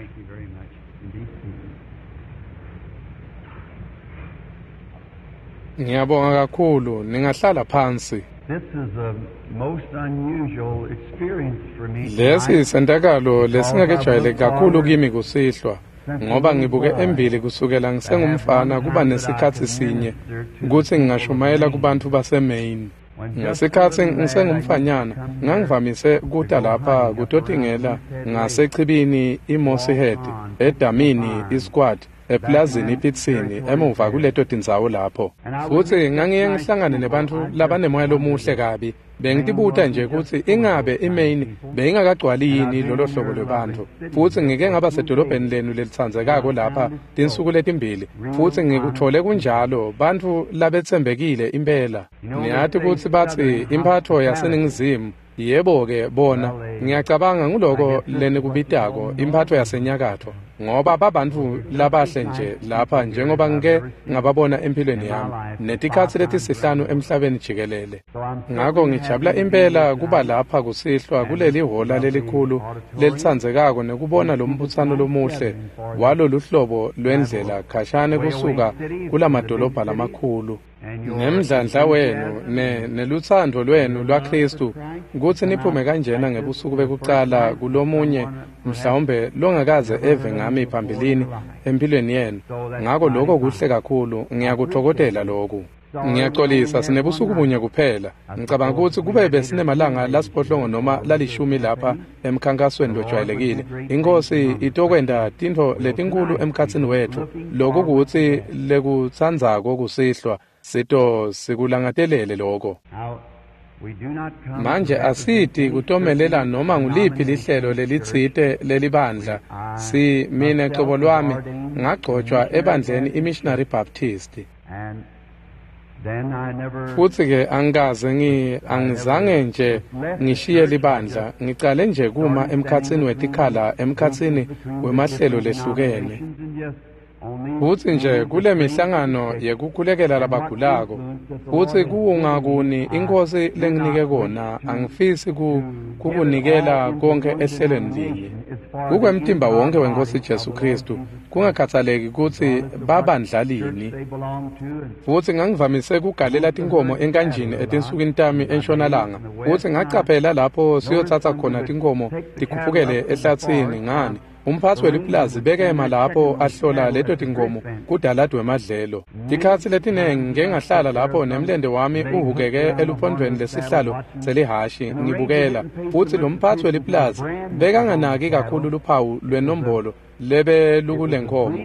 Thank you very much indeed. Ngiyabonga kakhulu, ningahlala phansi. This is a most unusual experience for me. Lesi isendakalo lesingakejwayele kakhulu kimi kusihlwa ngoba ngibuke embili kusukela ngisengumfana kuba nesikhathi sinye ukuthi ngingashumayela kubantu baseMaine. Ngesikhathi ngisengumfanyana ngangivamise ukuta lapha kutotingela ngasechibini iMosshead, eDamini iSquad, eplazini iPitsini emuva kuleto tindzawo lapho. Futhi ngangiye ngihlangane nebantu labanemoya lomuhle kabi. Bengitibuta nje ukuthi ingabe iMaine beyingakagcwali yini lolo hlobo lwebantu. Futhi ngike ngaba sedolobheni lenu lelitsandzekako lapha tinsuku letimbili. Futhi ngikuthole kunjalo bantu labethembekile impela. Niyathi ukuthi bathi imphatho yaseningizimu yebo ke bona ngiyacabanga nguloko lenikubitako imphatho yasenyakatho ngoba babantu labahle nje lapha njengoba ngike ngababona empilweni yami netikhathi letisihlanu emhlabeni jikelele. Ngakho ngijabula impela kuba lapha kusihlwa kuleli hola lelikhulu lelitsandzekako nekubona lombuthano lomuhle walolu hlobo lwendlela khashane kusuka kulamadolobha lamakhulu. Nemdlandla wenu neluthando lwenu lwaKristu ukuthi niphume kanjena ngebusuku bekuqala kulomunye mhlawumbe longakaze eve ngami phambilini empilweni yenu. Ngakho lokho kuhle kakhulu, ngiyakuthokozela lokho. Ngiyaxolisa sinebusuku bunye kuphela. Ngicabanga ukuthi kube besinemalanga lasiphohlongo noma lalishumi lapha emkhankasweni lojwayelekile. Inkosi itokwenda tinto letinkulu emkhatsini wethu. Lokho ukuthi lekutsandzako kusihlwa sito sikulangatelele lokho. Manje asiti kutomelela noma nguliphi lihlelo lelitsite lelibandla. Mina qobo lwami ngagcotshwa ebandleni iMissionary Baptist. Futhi ke angizange nje ngishiye libandla, ngicale nje kuma emkhatsini wetikhala emkhatsini wemahlelo lehlukene. Futhi nje kule mihlangano yekukhulekela labagulako futhi kuungakuni inkosi lenginike kona angifisi kukunikela konke ehlelweni linye kukwemtimba wonke wenkosi Jesu Kristu kungakhathaleki ukuthi babandlalini. Futhi ngangivamise kugalela tinkomo enkanjini etinsukwini tami entshonalanga futhi ngacaphela lapho siyothatha khona tinkomo tikhuphukele ehlathini. Ngani umphathi weliplazi bekema lapho ahlola leto tinkomo kudaladwe emadlelo. Tikhathi letinenge ngeke ngahlala lapho nemlende wami uhukeke eluphondweni lesihlalo selihashi ngibukela. Futhi lo mphathi weliplazi bekanganaki kakhulu luphawu lwenombolo lebe lukulenkomo.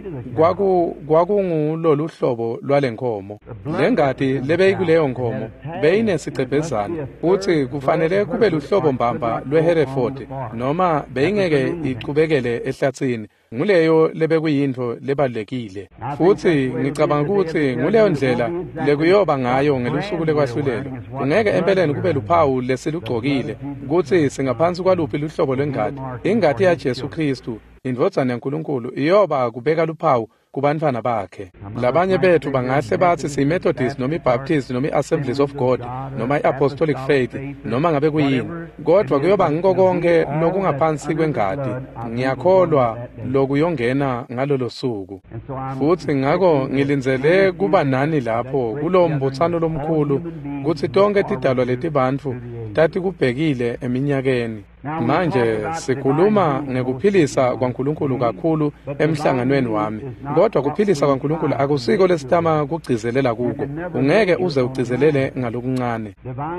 Kwakungulolu hlobo lwalenkomo. Lengadi lebeyikuleyo nkomo beyinesicebhezana futhi kufanele kube luhlobo mbamba lweHereford noma beyingeke ichubekele ehlathini. Nguleyo lebekuyinto lebalekile. Futhi ngicabanga ukuthi nguleyo ndlela lekuyoba ngayo ngelusuku lekwahlulelo. Ungeke empeleni kube luphawu lesilugcokile ukuthi singaphansi kwaluphi luhlobo lwengadi. Ingadi yaJesu Kristu indvodzana yaNkulunkulu iyoba kubeka luphawu kubantwana bakhe. Labanye bethu bangahle bathi siyiMethodist noma iBaptist noma iAssemblies of God noma iApostolic Faith noma ngabe kuyini. Kodwa kuyoba ngiko konke lokungaphansi kwengadi. Ngiyakholwa lokuyongena ngalolo suku. Futhi ngako ngilinzele kuba nani lapho kulo mbuthano lomkhulu kuthi tonke tidalwa letibantu tati kubhekile eminyakeni. Manje sikhuluma ngekuphilisa kwaNkulunkulu kakhulu emhlanganweni wami. Kodwa kuphilisa kwaNkulunkulu akusiko lesitama kugcizelela kuko. Ungeke uze ugcizelele ngalokuncane.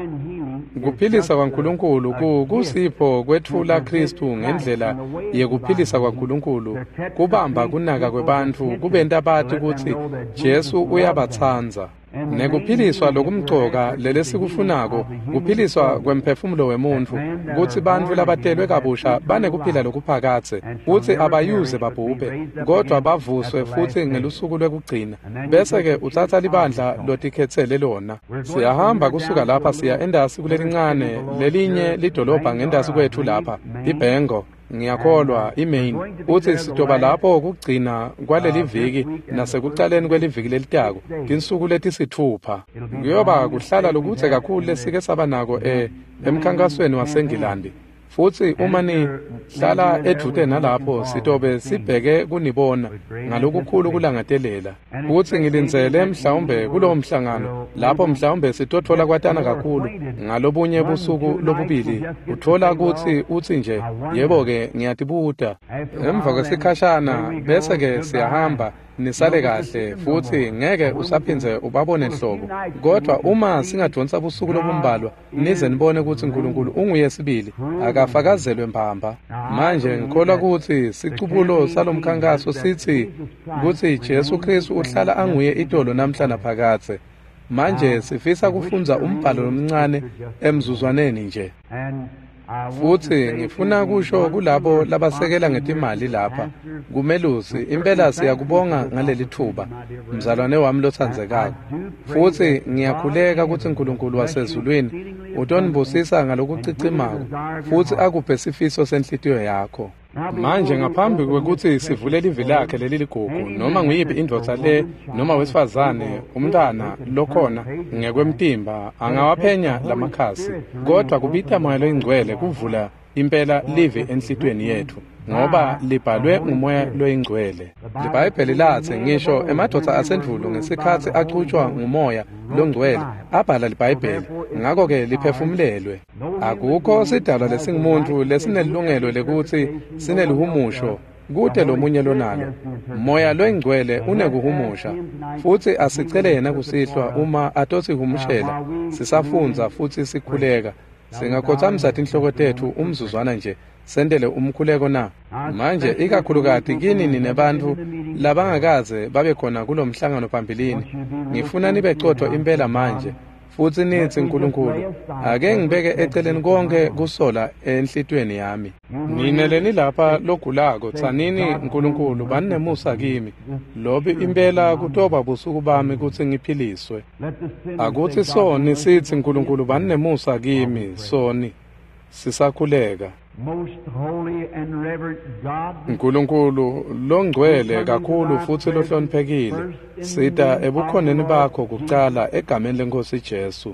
Kuphilisa kwaNkulunkulu kusipho kwethula Kristu ngendlela yekuphilisa kwaNkulunkulu. Kubamba kunaka kwebantu kubenta abathi ukuthi Jesu uyabathanza. Nekuphiliswa lokumgcoka lelesikufunako kuphiliswa kwemphefumulo wemuntu ukuthi bantu labadelwe kabusha banekuphila lokuphakathe futhi abayuze babhube kodwa bavuswe futhi ngelusuku lwekugcina. Bese ke uthatha libandla lotikhetsele lona. Siyahamba kusuka lapha siya endasi kulelincane lelinye lidolobha ngendasi kwethu lapha iBhengo. Ngiyakholwa iMaine uthi sitoba lapho kugcina kwaleli viki nasekuqaleni kweliviki lelitako tinsuku letisithupha. Kuyoba kuhlala lokuthe kakhulu lesike saba nako emkhankasweni waseNgilandi. futhi uma nihlala eduze nalapho sitobe sibheke kunibona ngalokukhulu kulangatelela futhi ngilinzele mhlawumbe kulowo mhlangano lapho mhlawumbe sitothola kwatana kakhulu ngalobunye busuku lobubili uthola ukuthi uthi nje yebo ke ngiyatibuta emva kwesikhashana bese ke siyahamba nisale kahle futhi ngeke usaphinze ubabone nhlobo kodwa uma singadonsa busuku lobumbalwa nize nibone ukuthi uNkulunkulu unguye sibili akafakazelwe mbamba manje ngikholwa ukuthi sicubulo salomkhankaso sithi ukuthi Jesu Kristu uhlala anguye idolo namhla naphakathe manje sifisa kufunza umbhalo omncane emzuzwaneni nje futhi ngifuna kusho kulabo labasekela ngetimali lapha kumelusi impela siyakubonga ngaleli thuba mzalwane wami lothandzekako futhi ngiyakhuleka ukuthi uNkulunkulu wasezulwini utonibusisa ngalokucicimako futhi akuphe isifiso senhlitiyo yakho manje ngaphambi kwekuthi sivule livi lakhe leli ligugu noma nguyiphi indvodza le noma wesifazane umntana lokhona ngekwemtimba angawaphenya lamakhasi kodwa kubita moya loyingcwele kuvula impela livi enhlitweni yethu ngoba libhalwe ngumoya loyingcwele libhayibheli lathi ngisho emadoda asendvulo ngesikhathi aqhutshwa ngumoya longcwele abhala libhayibheli ngakho ke liphefumulelwe akukho sidalwa lesingumuntu lesinelungelo lekuthi sinelihumusho kude lomunye lonalo moya loyingcwele unekuhumusha futhi asicele yena kusihlwa uma atosihumushela sisafunza futhi sikhuleka singakhothamisa inhloko tethu umzuzwana nje sendele umkhuleko na manje ikakhulukati kini ninebantu labangakaze babe khona kulomhlangano phambilini ngifuna nibe cothwa impela manje futhi nithi uNkulunkulu ake ngibeke eceleni konke kusola enhlitweni yami nineleni lapha logulako tsanini uNkulunkulu baninemusa kimi lobi impela kutoba busuku bami kuthi ngiphiliswe akuthi soni sithi uNkulunkulu baninemusa kimi soni sisakhuleka uNkulunkulu longcwele kakhulu futhi lohloniphekile sita ebukhoneni bakho kucala egameni lenkosi Jesu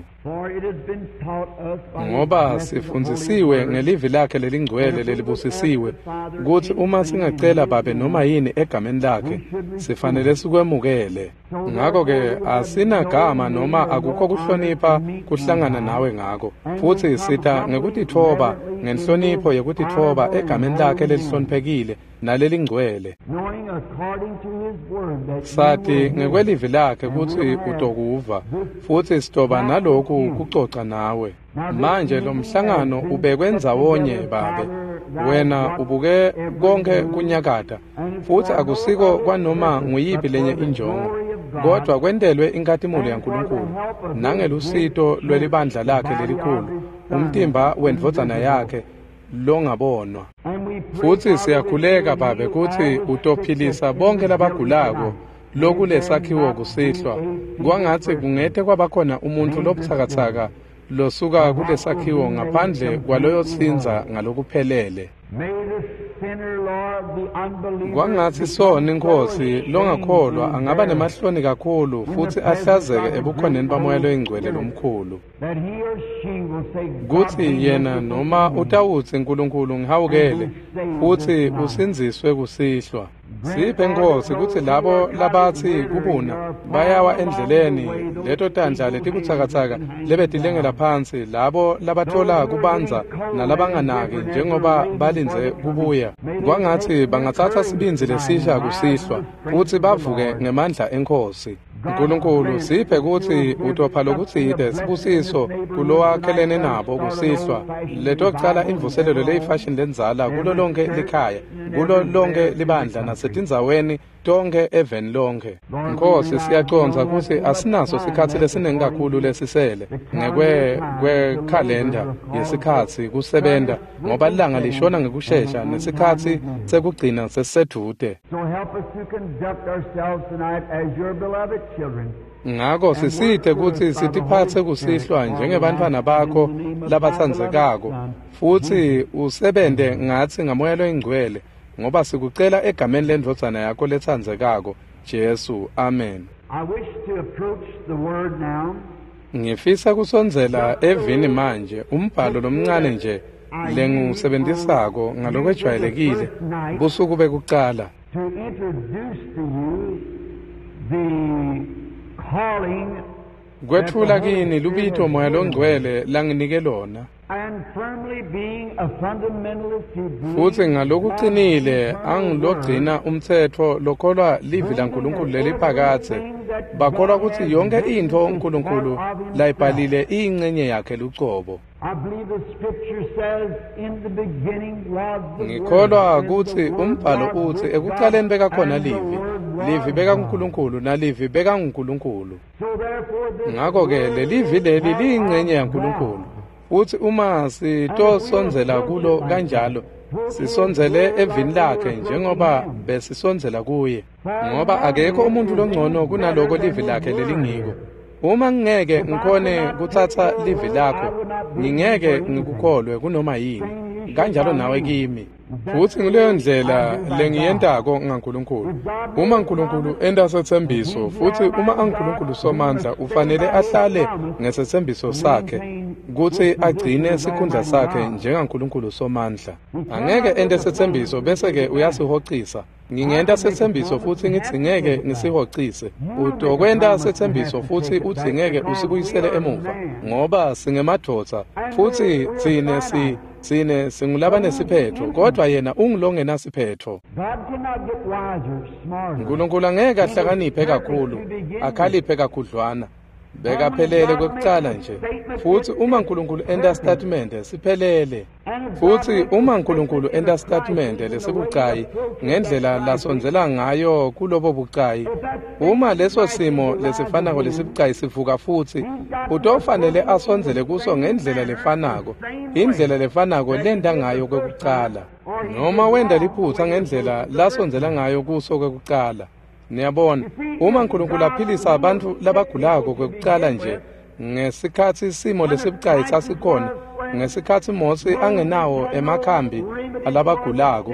ngoba sifundzisiwe ngelivi lakhe lelingcwele lelibusisiwe ukuthi uma singacela babe noma yini egameni lakhe sifanele sikwemukele ngakho ke asinagama noma akukho kuhlonipha kuhlangana nawe ngakho futhi sita ngekutithoba ngenhlonipho yekutithoba egameni lakhe lelihloniphekile nalelingcwele sati ngekwelivi lakhe kuthi utokuva futhi sitoba nalokhu kucoca nawe manje lo mhlangano ubekwe ndzawonye babe wena ubuke konke kunyakata futhi akusiko kwanoma nguyiphi lenye injongo kodwa kwendelwe inkathimulo yaNkulunkulu nangelusito lwelibandla lakhe lelikhulu umtimba wendvodzana yakhe longabonwa futhi siyakhuleka babe ukuthi utophilisa bonke labagulako lokulesakhiwo kusihlwa kwangathi kungethe kwabakhona umuntu lobuthakathaka losuka kulesakhiwo ngaphandle kwaloyo tsinza ngalokuphelele kwangathi sona inkosi longakholwa angaba nemahloni kakhulu futhi ahlazeke ebukhoneni bamoya loyingcwele lomkhulu kuthi yena noma utawuthi uNkulunkulu ngihawukele futhi usinziswe kusihlwa siphe inkosi kuthi labo labathi kubuna bayawa endleleni leto tandla letibuthakathaka lebetilengela phansi labo labathola kubanza nalabanganaki njengoba balinze kubuya kwangathi bangathatha sibinzi lesisha kusihlwa futhi bavuke ngemandla enkosi uNkulunkulu siphe kuthi utopha lokutsite sibusiso kulowakhelene nabo kusihlwa leto kucala imvuselelo leyifashion lenzala kulo lonke likhaya kulo lonke libandla nasetindzaweni tonke eveni lonke Nkosi siyaconza ukuthi asinaso sikhathi lesiningi kakhulu lesisele ngekwe-calendar yesikhathi kusebenza ngoba ilanga lishona ngekusheshsha nesikhathi sekugcina sesisedude ngakho sisite ukuthi sitiphathe kusihlwa njengebantwana bakho labathandzekako futhi usebente ngathi ngamoya loyingcwele ngoba sikucela egameni lendvodzana yakho lethandzekako Jesu amen. Ngifisa kusondzela evini manje umbhalo lomncane nje lengusebenzisako ngalokwejwayelekile busuku bekuqala to introduce to you the calling kwethula kini lubito moya longcwele langinike lona and firmly being a fundamentalist to believe futhi ngalokuqinile angilogcina umthetho lokholwa livi laNkulunkulu leliphakathe bakholwa ukuthi yonke into uNkulunkulu layibhalile ingcenye yakhe lucobo I believe the scripture says in the beginning was the ngikholwa Word, ukuthi and the Word umbhalo was uthi with ekuqaleni God, bekakhona and the livi Word livi was beka God. uNkulunkulu nalivi beka uNkulunkulu So therefore this ngakho-ke word lelivi is leli part liyingcenye of yaNkulunkulu God. futhi uma sitosonzela kulo kanjalo sisonzele evini lakhe njengoba besisonzela kuye ngoba akekho umuntu longcono kunaloko livi lakhe lelingiko uma ngingeke ngikhone kuthatha livi lakho ngingeke ngikukholwe kunoma yini kanjalo nawe kimi futhi ngileyo ndlela lengiyentako ngaNkulunkulu uma uNkulunkulu enda sethembiso futhi uma uNkulunkulu somandla ufanele ahlale ngesethembiso sakhe kuthi agcine isikhundla sakhe njengaNkulunkulu somandla angeke ende sethembiso bese ke uyasihoqisa ngingenta sethembiso futhi ngithi ngeke ngisihocise udokwenda sethembiso futhi uthi ngeke usibuyisele emuva ngoba singemadodza futhi thine singulaba nesiphetho kodwa yena ungilongena siphetho God cannot get wiser, smarter. uNkulunkulu angeke ahlakaniphe kakhulu akhaliphe kakhudlwana bekaphelele kwekuqala nje futhi uma uNkulunkulu enda statement siphelele futhi uma uNkulunkulu enda statement lesibucayi ngendlela lasonzela ngayo kulobo bucayi uma leso simo lesifanako lesibucayi sivuka futhi utofanele asonzele kuso ngendlela lefanako indlela lefanako lenda ngayo kwekuqala noma wenda liphutha ngendlela lasonzela ngayo kuso kwekuqala niyabona uma uNkulunkulu aphilisa abantu labagulako kwekuqala nje ngesikhathi isimo lesibucayi sasikhona ngesikhathi Mose angenawo emakhambi alabagulako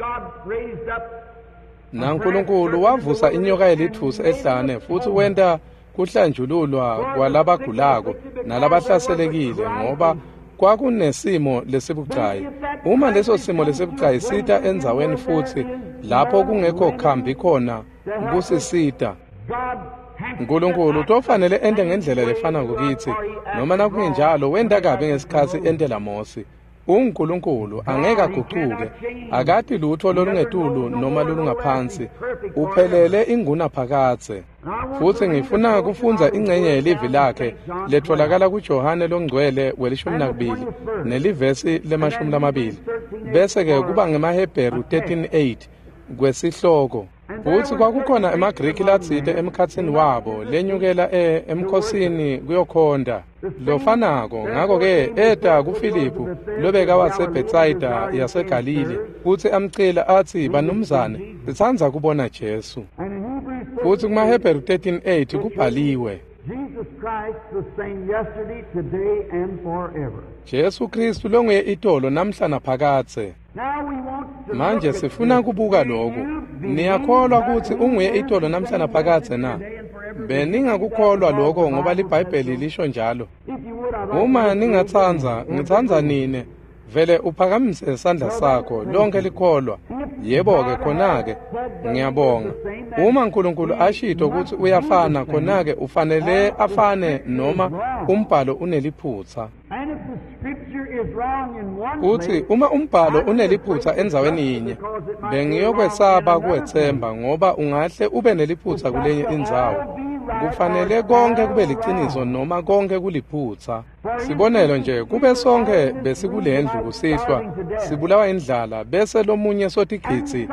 naNkulunkulu wavusa inyoka yelithusi ehlane futhi wenda kuhlanjululwa kwalabagulako nalabahlaselekile ngoba kwakunesimo lesibucayi uma leso simo lesibucayi sita endzaweni futhi lapho kungekho khambi khona kusisita uNkulunkulu tofanele ende ngendlela lefana kokithi noma nakungenjalo wenda kabi ngesikhathi endela Mose uNkulunkulu angeke aguquke akati lutho lolungetulu noma lolungaphansi uphelele inguna phakathe futhi ngifuna kufunza ingcenye yelivi lakhe letholakala kuJohane longcwele we12 nelivesi le12 bese ke kuba ngemaHebheru 13:8 kwesihloko futhi kwakukhona emaGriki latsite emkhatsini wabo lenyukela emkhosini kuyokhonda lofanako ngakho-ke eda kuFilipu lobeka waseBhethsaida yaseGalile futhi amcela athi banumzane sithanda kubona Jesu futhi kumaHebheru 13:8 kubhaliwe Jesus Christ the same yesterday, today and forever. Jesu Kristu longuye itolo namhla naphakathe Now we want to manje look at sifuna this. kubuka Do lokhu you believe niyakholwa that ukuthi who unguye is itolo the namhla same naphakathe na yesterday, today, and forever? beningakukholwa lokho ngoba The Bible libhayibheli says so. lisho njalo If you would, I'd like uma to ningathanza read ngithanza nine vele uphakamise isandla sakho lonke likholwa yebo-ke khona-ke ngiyabonga uma uNkulunkulu ashito ukuthi uyafana khona-ke ufanele afane noma umbhalo uneliphutha And if the scripture is wrong in one futhi place, uma umbhalo uneliphutha endzaweni yinye bengiyokwesaba kuwethemba ngoba ungahle ube neliphutha kulenye indzawo kufanele konke kube liciniso noma konke kuliphutha sibonelo nje kube sonke besikulendlu kusihlwa sibulawa indlala bese lomunye sotigitsi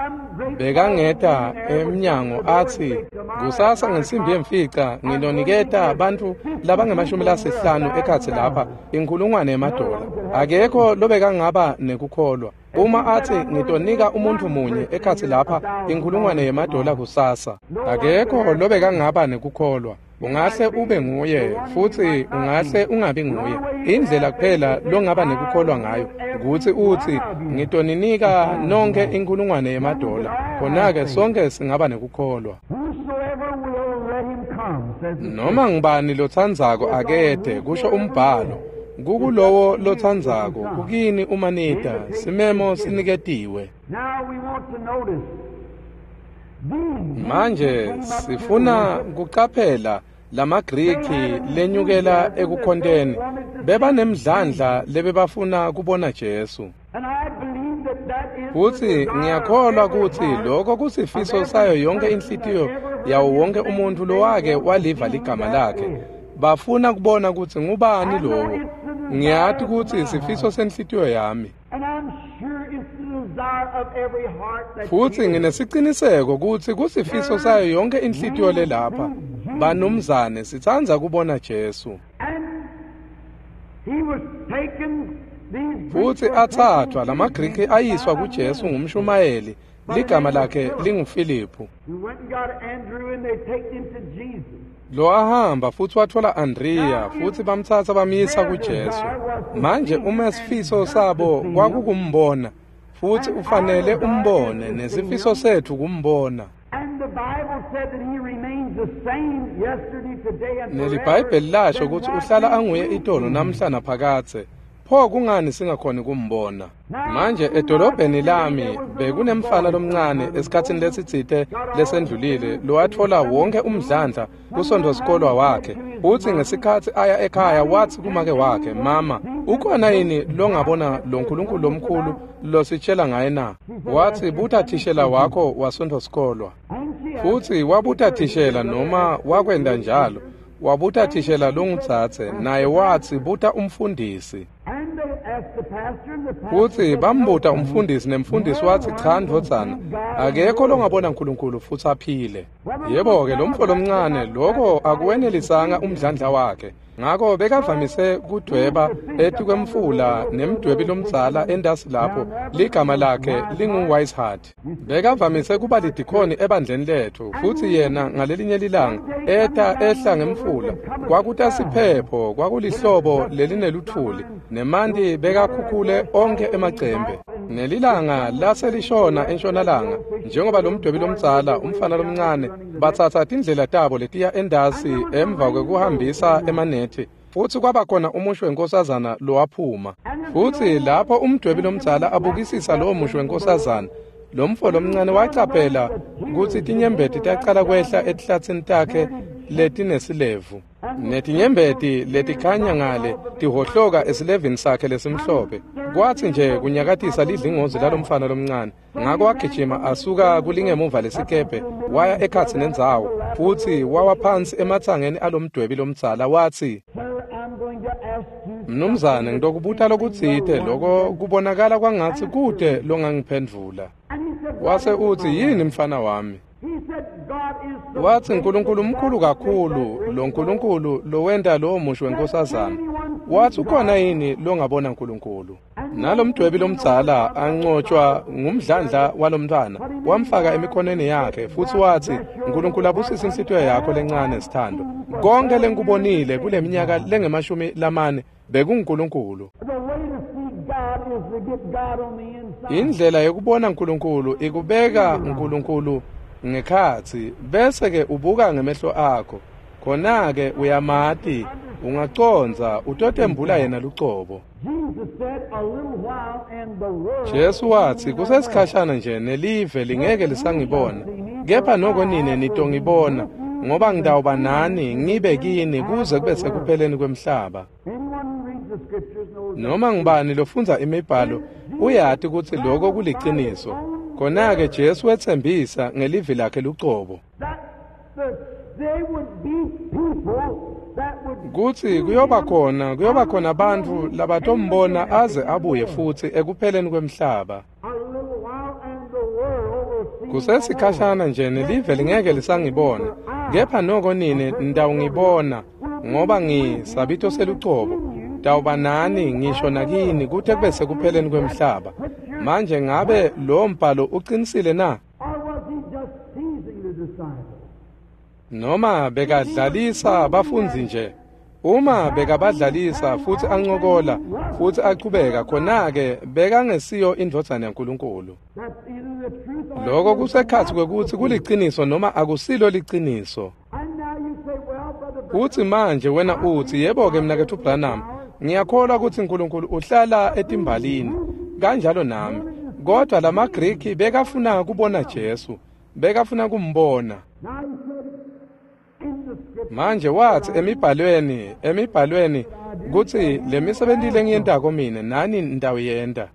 bekangeta emnyango athi kusasa ngensimbi yemfica nginoniketa abantu labangemashumi ekhatsi lapha inkulungwane yemadola akekho lobekangaba nekukholwa uma athi ngitonika umuntu munye ekhatsi lapha inkulungwane yemadola kusasa akekho lobekangaba nekukholwa ungahle ube nguye futhi ungahle ungabi nguye indlela kuphela longaba nekukholwa ngayo ukuthi uthi ngitoninika nonke inkulungwane yemadola khona-ke sonke singaba nekukholwa whosoever will, let him come, says the noma ngibani lothandzako akede kusho umbhalo kukulowo lothandzako ukini umanita simemo siniketiwe. Manje sifuna kuqaphela lamaGriki lenyukela ekukhonteni beba nemdlandla lebebafuna kubona Jesu. Futhi ngiyakholwa ukuthi lokho kusifiso sayo yonke inhlitiyo yawo wonke umuntu lowake waliva ligama lakhe. Bafuna kubona ukuthi ngubani lowo. Ngiyathi ukuthi isifiso senhlitiyo yami. Futhi nginesiqiniseko ukuthi kusifiso sayo yonke inhlitiyo lelapha. Banumzane sithanza kubona Jesu. Futhi athathwa lamaGriki ayiswa kuJesu ngumshumayeli ligama lakhe linguFilipu. Lo ahamba futhi wathola Andriya futhi bamthatha bamyisa kuJesu. Manje uma isifiso sabo kwakukumbona futhi ufanele umbone nesifiso sethu kumbona. NeliBhayibheli lasho ukuthi uhlala anguye itolo namhla naphakathe. Pho kungani singakhoni kumbona? Manje edolobheni lami bekunemfana lomncane esikhathini lesitsite lesendlulile lo wathola wonke umdlandla kusonto sikolwa wakhe. Uthi ngesikhathi aya ekhaya wathi kumake wakhe, "Mama, ukhona yini lo ngabona lo nkulunkulu omkhulu lo sitshela ngaye na?" Wathi, "Buta thishela wakho wasonto sikolwa." Futhi wabuta thishela noma wakwenda njalo. Wabuta thishela longutsatse naye wathi buta umfundisi. Futhi bambuta umfundisi nemfundisi wathi, "Cha ndodzana, akekho longabona uNkulunkulu futhi aphile." Yebo ke lo mfolo omncane lokho akuwenelisanga umdlandla wakhe. Ngakho bekavamise kudweba ethi kwemfula nemdwebi lomdzala endasi lapho ligama lakhe linguWiseheart. Bekavamise kuba lidikoni ebandleni lethu futhi yena ngalelinye ilanga ehla ngemfula kwakuta siphepho kwakulihlobo lelineluthuli nemanti bekakhukhule onke emacembe. Nelilanga laselishona entshonalanga njengoba lo mdwebi lomdzala umfana lomncane bathatha indlela tabo letiya endasi emva kwekuhambisa emanethi. Futhi kwaba khona umushwe wenkosazana lo waphuma. Futhi lapho umdwebi lomdzala abukisisa lo mushwe wenkosazana, lo mfolo omncane wacaphela ukuthi tinyembeti taqala kwehla etihlathini takhe letinesilevu. Netinyembeti letikhanya ngale tihohloka esilevini sakhe lesimhlophe. Kwathi nje kunyakatisa lidlingozi lalomfana lomncane. Ngakho wagijima asuka kulingemuva lesikepe waya ekhatsi nendzawo futhi wawa phansi emathangeni alomdwebi lomdzala wathi, "Mnumzane, ngitokubuta lokutsite lokho kubonakala kwangathi kude longangiphendvula." Wase uthi, "Yini mfana wami?" Wathi, "uNkulunkulu umkhulu kakhulu, lo nkulunkulu lo wenda lo musho wenkosazana. Wathi ukhona yini lo ngabona uNkulunkulu?" Nalo mdwebi lomdzala ancotshwa ngumdlandla walomntwana wamfaka emikhoneni yakhe futhi wathi, "uNkulunkulu abusise inhlitiyo yakho lencane sithando. Konke lenkubonile kule minyaka lengemashumi lamane bekuNkulunkulu." Indlela yokubona uNkulunkulu ikubeka uNkulunkulu ngekhathi bese ke ubuka ngemehlo akho. Khona ke uyamati ungaconza utotembula yena lucobo. Jesu wathi kusesikhashana nje nelive lingeke lisangibona. Kepha noko nine nitongibona ngoba ngidawuba nani ngibe kini kuze kube sekupheleni kwemhlaba. Noma ngibani lofundza imibhalo uyathi ukuthi lokho kuliqiniso. Khona ke Jesu wethembisa ngelivi lakhe lucobo. Kuthi kuyoba khona abantu labatombona aze abuye futhi ekupheleni kwemhlaba. Kusesikhashana nje nelive lingeke lisangibona. Kepha noko nine ndawungibona ngoba ngisabito selucobo. Dawuba nani ngisho nakini kuthe kube sekupheleni kwemhlaba. Manje ngabe lo mbhalo uqinisile na? Noma bekadlalisa abafunzi nje. Uma bekabadlalisa futhi ancokola futhi aqhubeka khona ke bekangesiyo indvodzana yaNkulunkulu. Lokho kusekhathi kwekuthi kuliqiniso noma akusilo liqiniso. Uthi manje wena uthi yebo ke mnakethu Branham ngiyakholwa ukuthi uNkulunkulu uhlala etimbalini kanjalo nami kodwa lamaGriki bekafuna kubona Jesu bekafuna kumbona manje wathi emibhalweni kuthi lemisebenzi lengiyendako mina nani ndawuyenda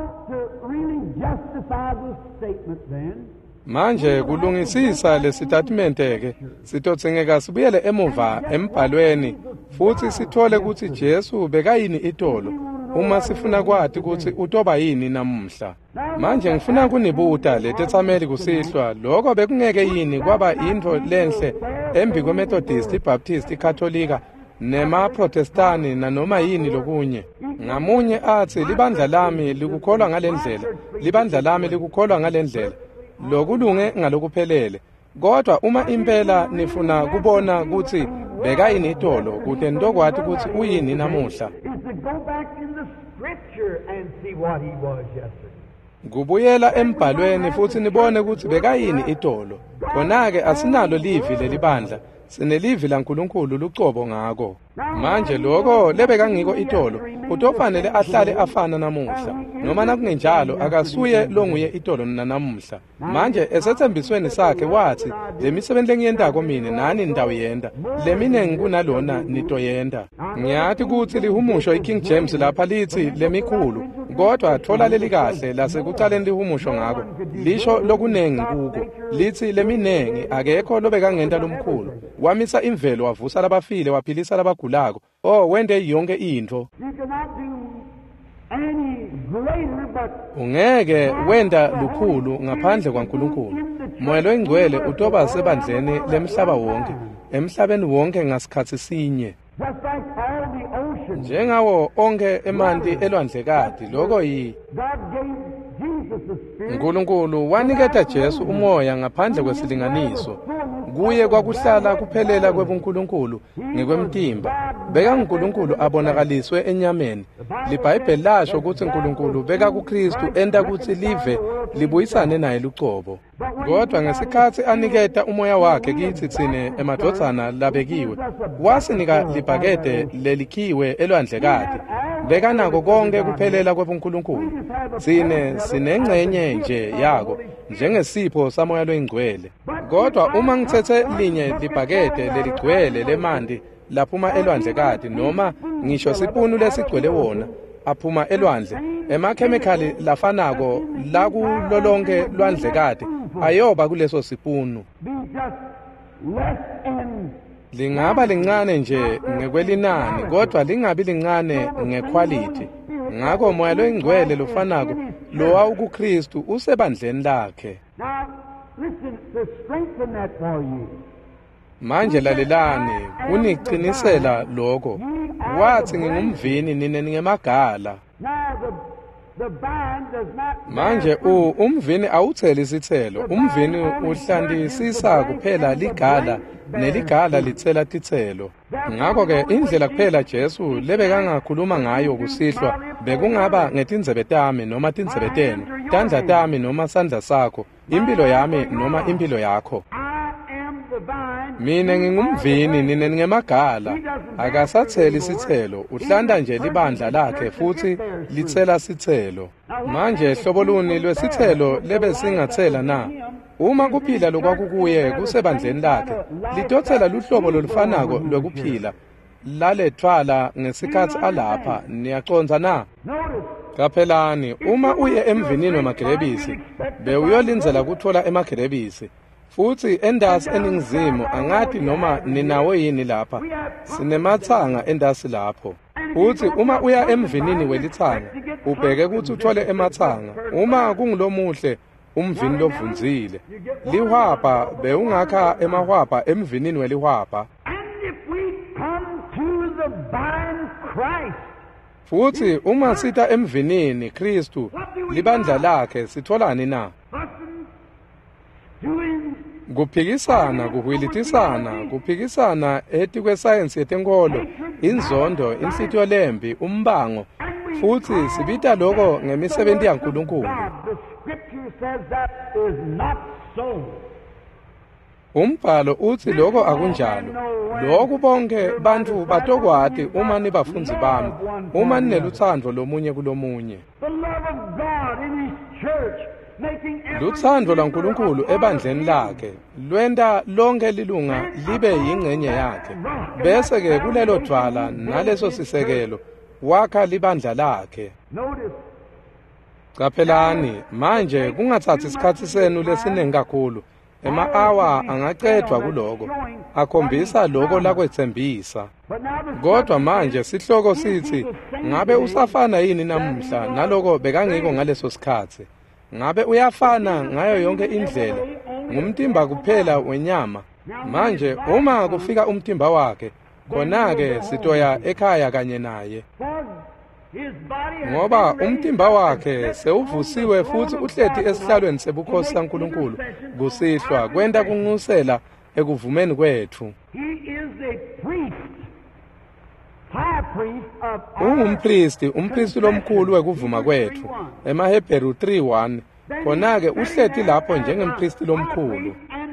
manje kulungisisa lesitatimende ke sitodzingeka sibuyele emuva embhalweni futhi sithole ukuthi Jesu bekayini itolo uma sifuna kwathi ukuthi utoba yini namuhla manje ngifuna kunibuta letetsameli kusihlwa lokho bekungeke yini kwaba into lenhle embi kweMethodist, iBaptist, iKatholika nemaProtestani nanoma yini lokunye ngamunye athi libandla lami likukholwa ngalendlela libandla lami likukholwa ngalendlela lokulunge ngalokuphelele kodwa uma impela nifuna kubona ukuthi bekayini itolo kude nitokwathi ukuthi uyini namuhla kubuyela embhalweni futhi nibone ukuthi bekayini itolo khona-ke asinalo livi lelibandla sinelivi laNkulunkulu lucobo ngako manje lokho lebekangiko itolo utofanele ahlale afana namuhla noma nakungenjalo akasuye longuye itolo nanamuhla manje esethembisweni sakhe wathi lemisebenzi lengiyendako mina nani ndawuyenda lemine ngikunalona nitoyenda ngiyathi ukuthi lihumusho iKing James lapha lithi lemikhulu kodwa thola leli kahle lasekucaleni lihumusho ngako lisho lokunengi kuko lithi leminengi akekho lobekangenta lomkhulu wamisa imvelo wavusa labafile waphilisa labagulako wende yonke into ungeke wenda lukhulu ngaphandle kwaNkulunkulu moya loyingcwele utoba sebandleni lemhlaba wonke emhlabeni wonke ngasikhathi sinye njengawo onke emanti elwandlekati lokho uNkulunkulu waniketa Jesu umoya ngaphandle kwesilinganiso kuye kwakuhlala kuphelela kwebuNkulunkulu ngekwemtimba beka uNkulunkulu abonakaliswe enyameni liBhayibheli lasho ukuthi uNkulunkulu beka kuKristu enta ukuthi live libuyisane naye lucobo kodwa ngesikhathi aniketa umoya wakhe kithi thine emadodana labekiwe wasinika libhakede lelikhiwe elwandlekade beka nako konke kuphelela kwebuNkulunkulu thine sinengcenye nje yako njengesipho samoya loyingcwele kodwa uma ngithethe linye libhakede leligcwele lemanti laphuma elwandlekade noma ngisho sipunu lesigcwele wona aphuma elwandle emakhemikhali lafanako la kulolonke lwandlekade ayoba kuleso sipunu lingaba lincane nje ngekwelinani kodwa lingabi lincane ngequality ngakho moya loyingcwele lofanako lowa ukuKristu usebandleni lakhe manje lalelani kuniqinisela lokho wathi ngingumvini nine ningemagala manje umvini awutheli isithelo umvini uhlandisisa kuphela ligala neligala lithela tithelo ngakho ke indlela kuphela Jesu lebekangakhuluma ngayo kusihlwa bekungaba ngetindzebe tami noma tindzebe tenu tandla tami noma sandla sakho impilo yami noma impilo yakho mina ngingumvini nine ningemagala akasatheli isithelo uhlanda nje libandla lakhe futhi lithela sithelo manje hlobo luni lwesithelo lebe singathela na uma kuphila lokwakukuye kusebandleni lakhe litothela luhlobo lolufanako lwekuphila lalethwala ngesikhathi alapha niyaconza na kaphelani uma uye emvinini wamagrebisi bewuyolinzela kuthola emagrebisi futhi endasi eningizimu angathi noma ninawo yini lapha sinemathanga endasi lapho futhi uma uya emvinini welithanga ubheke ukuthi uthole emathanga uma kungilomuhle umvini lovunzile lihwapa bewungakha emahwapa emvinini welihwapa futhi uma sita emvinini Kristu libandla lakhe sitholani na kuphikisana kuhwilitisana kuphikisana etikwesayensi yetenkolo inzondo inhlityo lembi umbango futhi sibita lokho ngemisebenzi yaNkulunkulu Umbhalo uthi lokho akunjalo. Lokhu bonke bantu batokwati uma nibafunzi bami, uma nineluthando lomunye kulomunye. Luthando lwaNkulunkulu ebandleni lakhe lwenta lonke lilunga libe yingcenye yakhe. Bese ke kulelo dwala naleso sisekelo wakha libandla lakhe. Qaphelani manje kungathathi isikhathi senu lesiningi kakhulu. Ema-hour angaqedwa kuloko akhombisa lokho lakwethembisa. Kodwa manje sihloko sithi ngabe usafana yini namuhla naloko bekangiko ngaleso sikhathi. Ngabe uyafana ngayo yonke indlela ngumtimba kuphela wenyama. Manje uma kufika umtimba wakhe khona-ke sitoya ekhaya kanye naye. Ngoba umtimba wakhe sewuvusiwe futhi uhleti esihlalweni sebukhosi kaNkulunkulu kusihlwa kwenta kunxusela ekuvumeni kwethu. Umpristi lomkhulu wekuvuma kwethu emaHebheru 3:1 khona-ke uhleti lapho njengempristi lomkhulu.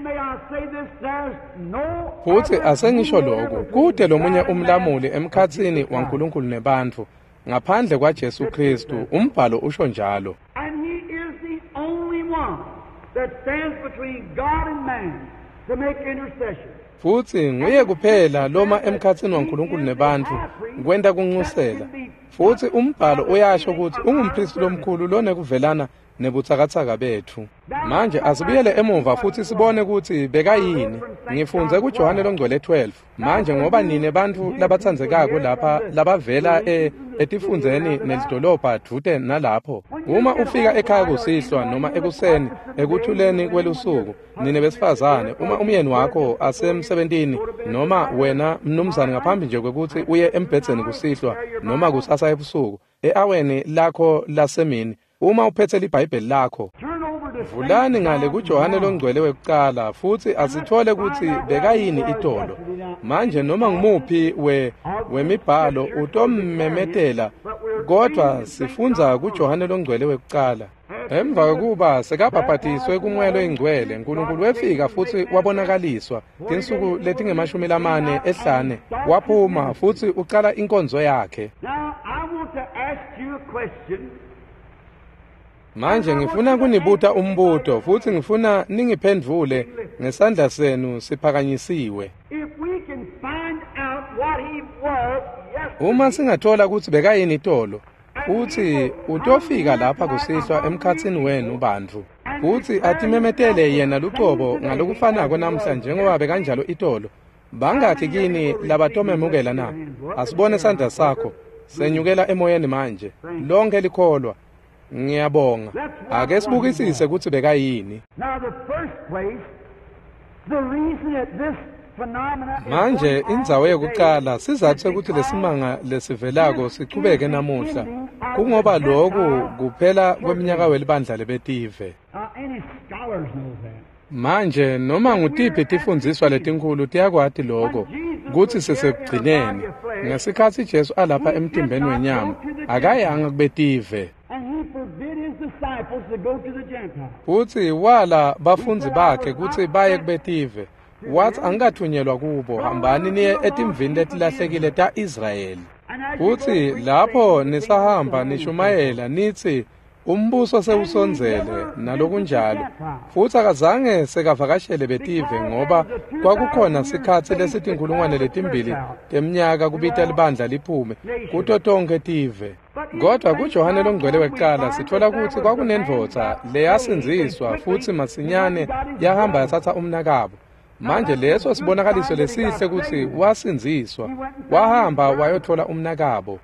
Futhi asengisho lokho kude lomunye umlamuli emkhathini waNkulunkulu nebantu ngaphandle kwaJesu Kristu. Umbhalo usho njalo. Futhi nguye kuphela loma emkhathini waNkulunkulu nebantu kwenta kunxusela. Futhi umbhalo uyasho ukuthi ungumpristi lomkhulu lonekuvelana nebuthakathaka bethu. Manje asibuyele emuva futhi sibone ukuthi bekayini. Ngifunze kuJohane longcwele 12. Manje ngoba nine bantu labathandzekako lapha labavela etifundzeni nelidolobha dute nalapho. Uma ufika ekhaya kusihlwa noma ekuseni ekuthuleni kwelusuku nine besifazane uma umyeni wakho asemsebentini noma wena mnumzane ngaphambi nje kwekuthi uye embhedzeni kusihlwa noma kusasa ebusuku eaweni lakho lasemini uma uphethe iBhayibheli lakho vulani ngale kuJohane longcwele wekuqala futhi asithole ukuthi bekayini itolo. Manje noma ngumuphi wemibhalo utommemetela kodwa sifunza kuJohane longcwele wekuqala. Emva kokuba sekabhaphathiswe kunqwelo engcwele uNkulunkulu wefika futhi wabonakaliswa tinsuku letinge-45 waphuma futhi uqala inkonzo yakhe. Manje ngifuna kunibuta umbuto futhi ngifuna ningiphendvule ngesandla senu siphakanyisiwe. Uma singathola ukuthi bekayini itolo futhi utofika lapha kusihlwa emkhathini wenu bantu futhi atimemetele yena luqobo ngalokufanako namhlanje njengoba bekanjalo itolo, bangakhi kini labatomemukela na? Asibone isandla sakho senyukela emoyeni manje lonke likholwa. Ngiyabonga. Ake sibukisise ukuthi bekayini. Manje indzawo yokuqala sizathu ukuthi lesimanga lesivelako siqhubeke namuhla kungoba lokhu kuphela kweminyaka welibandla lebetive. Manje noma ngutiphi tifundziswa letinkulu tiyakwati lokho ukuthi sisekugcineni ngesikhathi Jesu alapha emtimbeni wenyama akayanga kubetive. Futhi wala bafunzi bakhe ukuthi baye kubetive wathi angathunyelwa kubo hambani niye etimvini letilahlekile ta-Israyeli. Futhi lapho nisahamba nishumayela nithi umbuso sewusonzele nalokunjalo. Futhi akazange sekavakashele betive ngoba kwakukhona sikhathi lesithi 2,000 teminyaka kubita libandla liphume kuto tonke tive. Kodwa kuJohane longcwele wekuqala sithola ukuthi kwakunendvodza leyasinziswa futhi masinyane yahamba yathatha umnakabo. Manje leso sibonakaliso lesihle ukuthi wasinziswa wahamba wayothola umnakabo.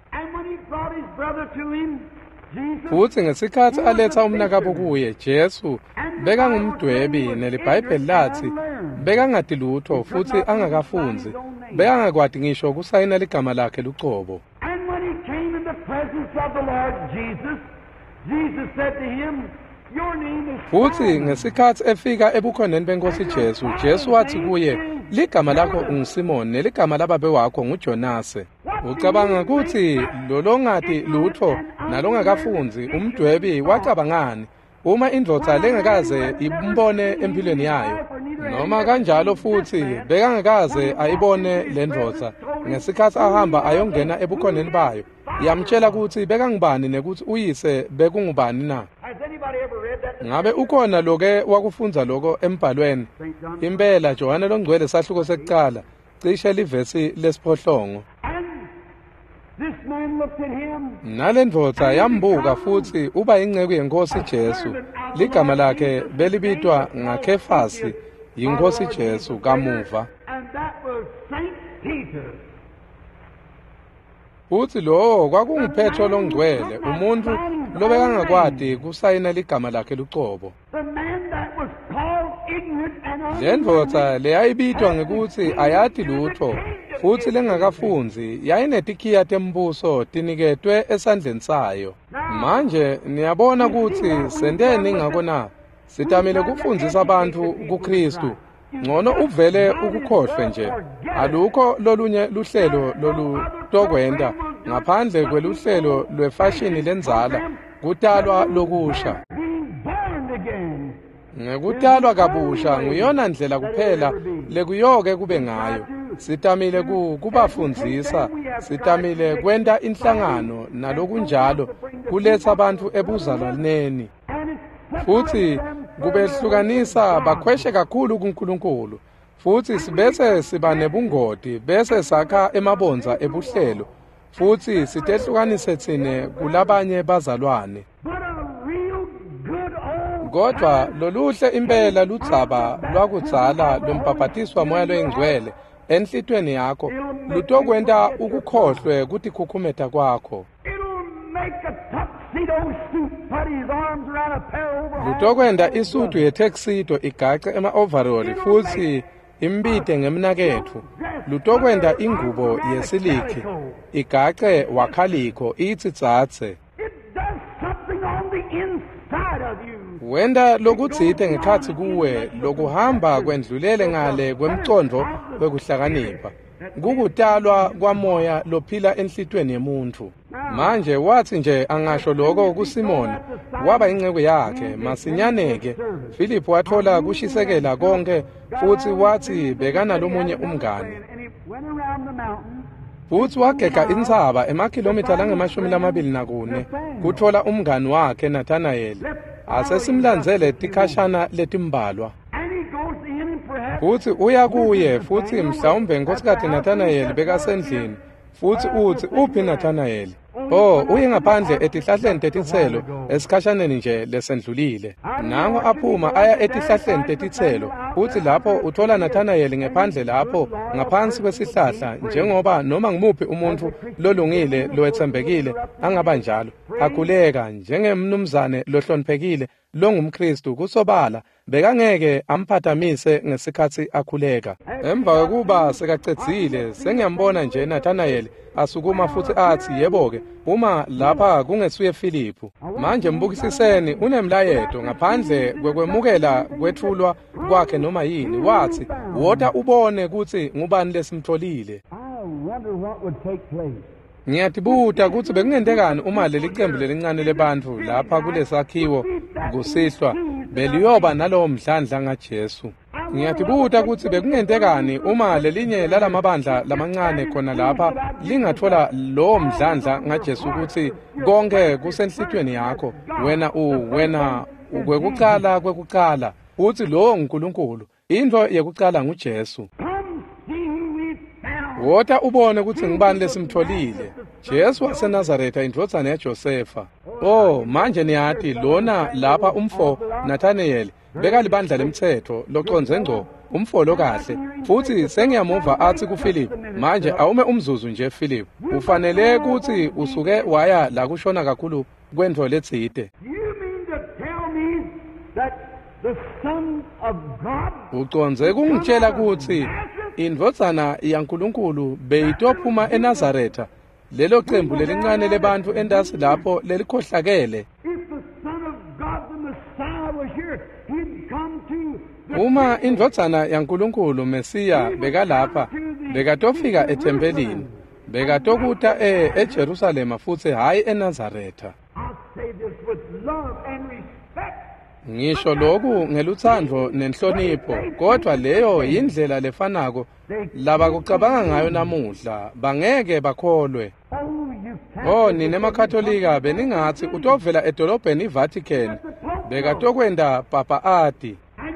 Futhi ngesikhathi aletha umnakabo kuye Jesu bekangumdwebi nelibhayibheli lathi bekangadi lutho futhi angakafunzi bekangakwadi ngisho ukusayina ligama lakhe luqobo. Futhi ngesikhathi efika ebukhoneni benkosi Jesu, Jesu wathi kuye, ligama lakho unguSimoni neligama lababe wakho nguJonase. Ucabanga ukuthi lolongadi lutho nalongakafunzi umdwebi wacabangani uma indvodza lengakaze imbone empilweni yayo? noma kanjalo futhi bekangakaze ayibone lendvodza ngesikhathi ahamba ayongena ebukhoneni bayo yamtshela ukuthi bekangibani nekuthi uyise bekungubani na. Ngabe ukhona loke wakufundza lokho embhalweni impela Johane longcwele sahluko sekuqala cishe livesi lesiphohlongo. Nalendvodza yambuka futhi uba inceku yenkosi Jesu ligama lakhe belibitwa ngaKefasi yinkosi Jesu kamuva. Uthi lo kwakunguPetro longcwele umuntu lobekangakwadi kusayina ligama lakhe luqobo. Lendvodza leyayibitwa ngekuthi ayati lutho futhi lengakafunzi yayinetikhiya tembuso tiniketwe esandleni sayo. Manje niyabona ukuthi senteni ngako na sitamile kufundzisa abantu kuKristu ngcono uvele ukukhohlwe nje. Alukho lolunye luhlelo lolutokwenda ngaphandle kweluhlelo lwefashini lenzala kutalwa lokusha. Ngekutalwa kabusha nguyona ndlela kuphela lekuyoke kube ngayo. Sitamile kubafundzisa, sitamile kwenta inhlangano nalokunjalo kuletha abantu ebuzalwaneni. Futhi kubehlukanisa bakhweshe kakhulu kuNkulunkulu. Futhi sibese siba nebungoti bese sakha emabonza ebuhlelo. Futhi sitehlukanise thine kulabanye bazalwane. Kodwa loluhle impela ludzaba lwakudzala lompaphatiswa moya loyingcwele enhlitweni yakho lutokwenta ukukhohlwe kuti khukhumeta kwakho. Lutokwenda isudu yetuxedo igace ema-overall futhi imbite ngemnaketfu. Lutokwenda ingubo yesilikhi igace wakhaliko ithi dzadze. Wenda lokutsite ngekhatsi kuwe lokuhamba kwendlulele ngale kwemcondvo wekuhlakanipha kukutalwa kwamoya lophila enhlitweni yemuntu. Manje wathi nje angasho lokho kuSimoni waba inceku yakhe masinyaneke Philip wathola kushisekela konke futhi wathi bekana lomunye umngane. Futhi wageka intsaba emakhilomitha langama-24 kuthola umngani wakhe Nathanaeli asesimlandzele tikhashana letimbalwa. Futhi uya kuye futhi mhlawumbe nkosikazi Nathanaeli bekasendlini futhi uthi uphi Nathanaeli? Uye ngaphandle etihlahleni tetitselo esikhashaneni nje lesendlulile. Nango aphuma aya etihlahleni tetitselo uthi lapho uthola Nathanaeli ngephandle lapho ngaphansi kwesihlahla njengoba noma ngimuphi umuntu lolungile loethembekile angaba njalo akhuleka njengemnumzane lohloniphekile longumKristu kusobala bekangeke amphathamise ngesikhathi akhuleka. Emva kokuba sekacedzile sengiyambona nje Nathanaeli asukuma futhi athi yebo-ke uma lapha kungesuye Philiphu. Manje mbukisiseni unemlayeto ngaphandle kwekwemukela kwethulwa kwakhe noma yini wathi wota ubone ukuthi ngubani lesimtholile. Ngiyatibuta ukuthi bekungentekani uma leli qembu lelincane lebantu lapha kulesakhiwo kusihlwa beliyoba nalowo mdlandla ngaJesu. Ngiyatibuta ukuthi bekungentekani uma lelinye lalamabandla lamancane khona lapha lingathola lowo mdlandla ngaJesu ukuthi konke kusenhlitweni yakho wena kwekuqala uthi lo uNkulunkulu into yekuqala nguJesu. Wota ubone ukuthi ngibani lesimtholile. Jesu waseNazaretha indvodzana yaJosefa. Manje niyati lona lapha umfo Nathanaeli bekalibandla lemthetho loconze ngco umfo lo kahle futhi sengiyamuva athi kuPhilip manje awume umzuzu nje Philip ufanele ukuthi usuke waya la kushona kakhulu kwendvo letsite. Uconze kungitshela ukuthi indvodzana yaNkulunkulu beyitophuma eNazaretha lelo qembu lelincane lebantu endasi lapho lelikhohlakele. Uma indvodzana yaNkulunkulu Mesiya bekalapha bekatofika ethempelini bekatokuta eJerusalema futhi hayi eNazaretha. ngisho lokhu ngeluthando nenhlonipho kodwa leyo indlela lefanako laba kucabanga ngayo namuhla bangeke bakholwe. Nine makatolika beningathi utovela edolobheni iVatican bekatokwenda Papa Ati.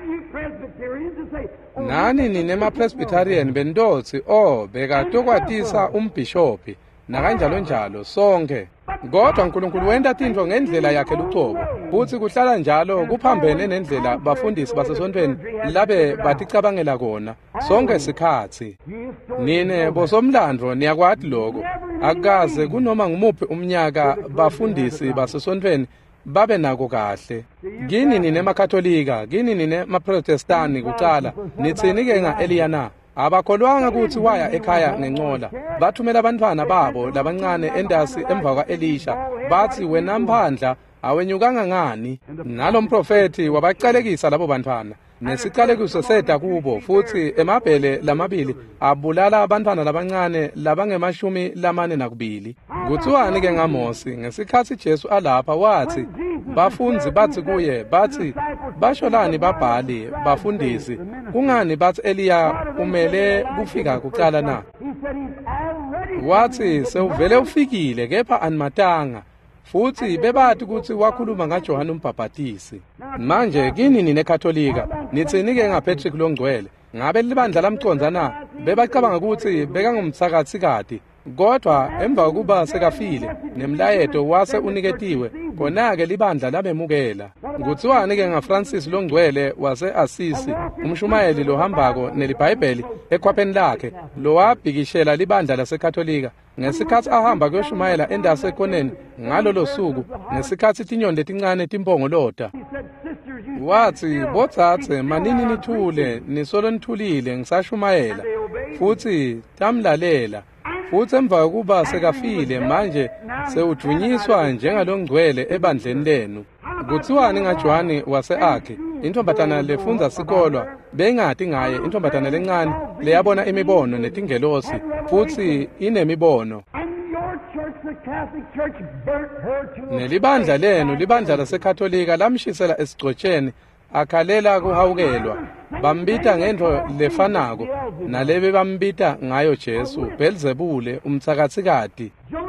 Nani nine Presbyterian bendotsi bekatokwatisa umbhishophi nakanjalo njalo sonke. Kodwa uNkulunkulu wenda tintfo ngendlela yakhe lucobo futhi kuhlala njalo kuphambene nendlela bafundisi basesontweni labe baticabangela kona sonke sikhatsi. Nine bosomlandvo niyakwati lokho akaze kunoma ngumuphi umnyaka bafundisi basesontweni babe nako kahle. Kini nine makatolika, kini nine maprotestani kucala nitsini ke nga Eliana abakholwanga ukuthi waya ekhaya ngencola bathumela abantwana babo labancane endasi emva kwa Elisha bathi wena mphandla awenyukanga ngani. Nalomprofeti wabacalekisa labo bantwana nesicalekiso seda kubo futhi emabhele lamabili abulala abantwana labancane labangama42. Kuthiwani ke ngaMosi ngesikhathi Jesu alapha wathi bafundzi bathi kuye bathi basholani babhali bafundisi kungani bathi Eliya kumele kufika kuqala na. Wathi sewuvele ufikile kepha animatanga futhi bebathi ukuthi wakhuluma ngaJohane uMbhaphatisi. Manje kini nine Katolika nitsini ke ngaPatrick Longcwele ngabe libandla lamcondzana bebacabanga ukuthi bekangumthakathi kade kodwa emva kuba sekafile nemlayeto wase uniketiwe konake libandla labemukela. Kuthiwani ke ngaFrancis Longcwele wase Assisi umshumayeli lohambako nelibhayibheli ekhwapheni lakhe lo wabhikishela libandla laseKatolika ngesikhathi ahamba kuyoshumayela endasekoneni ngalolo suku ngesikhathi tinyoni letincane timbongolota. Wathi botsatse manini nithule nisolo nithulile ngisashumayela futhi tamlalela futhi emva kokuba sekafile manje sewujunyiswa njengalongcwele ebandleni lenu. Kuthiwani ngaJohane wase-Akhi intombatana lefunza sikolwa bengati ngaye intombatana lencane leyabona imibono netingelosi futhi inemibono. Nelibandla lenu libandla laseKatolika lamshisela esigcotsheni akhalela kuhawukelwa bambita ngento lefanako nalebe bambita ngayo Jesu Belzebule umthakathikati.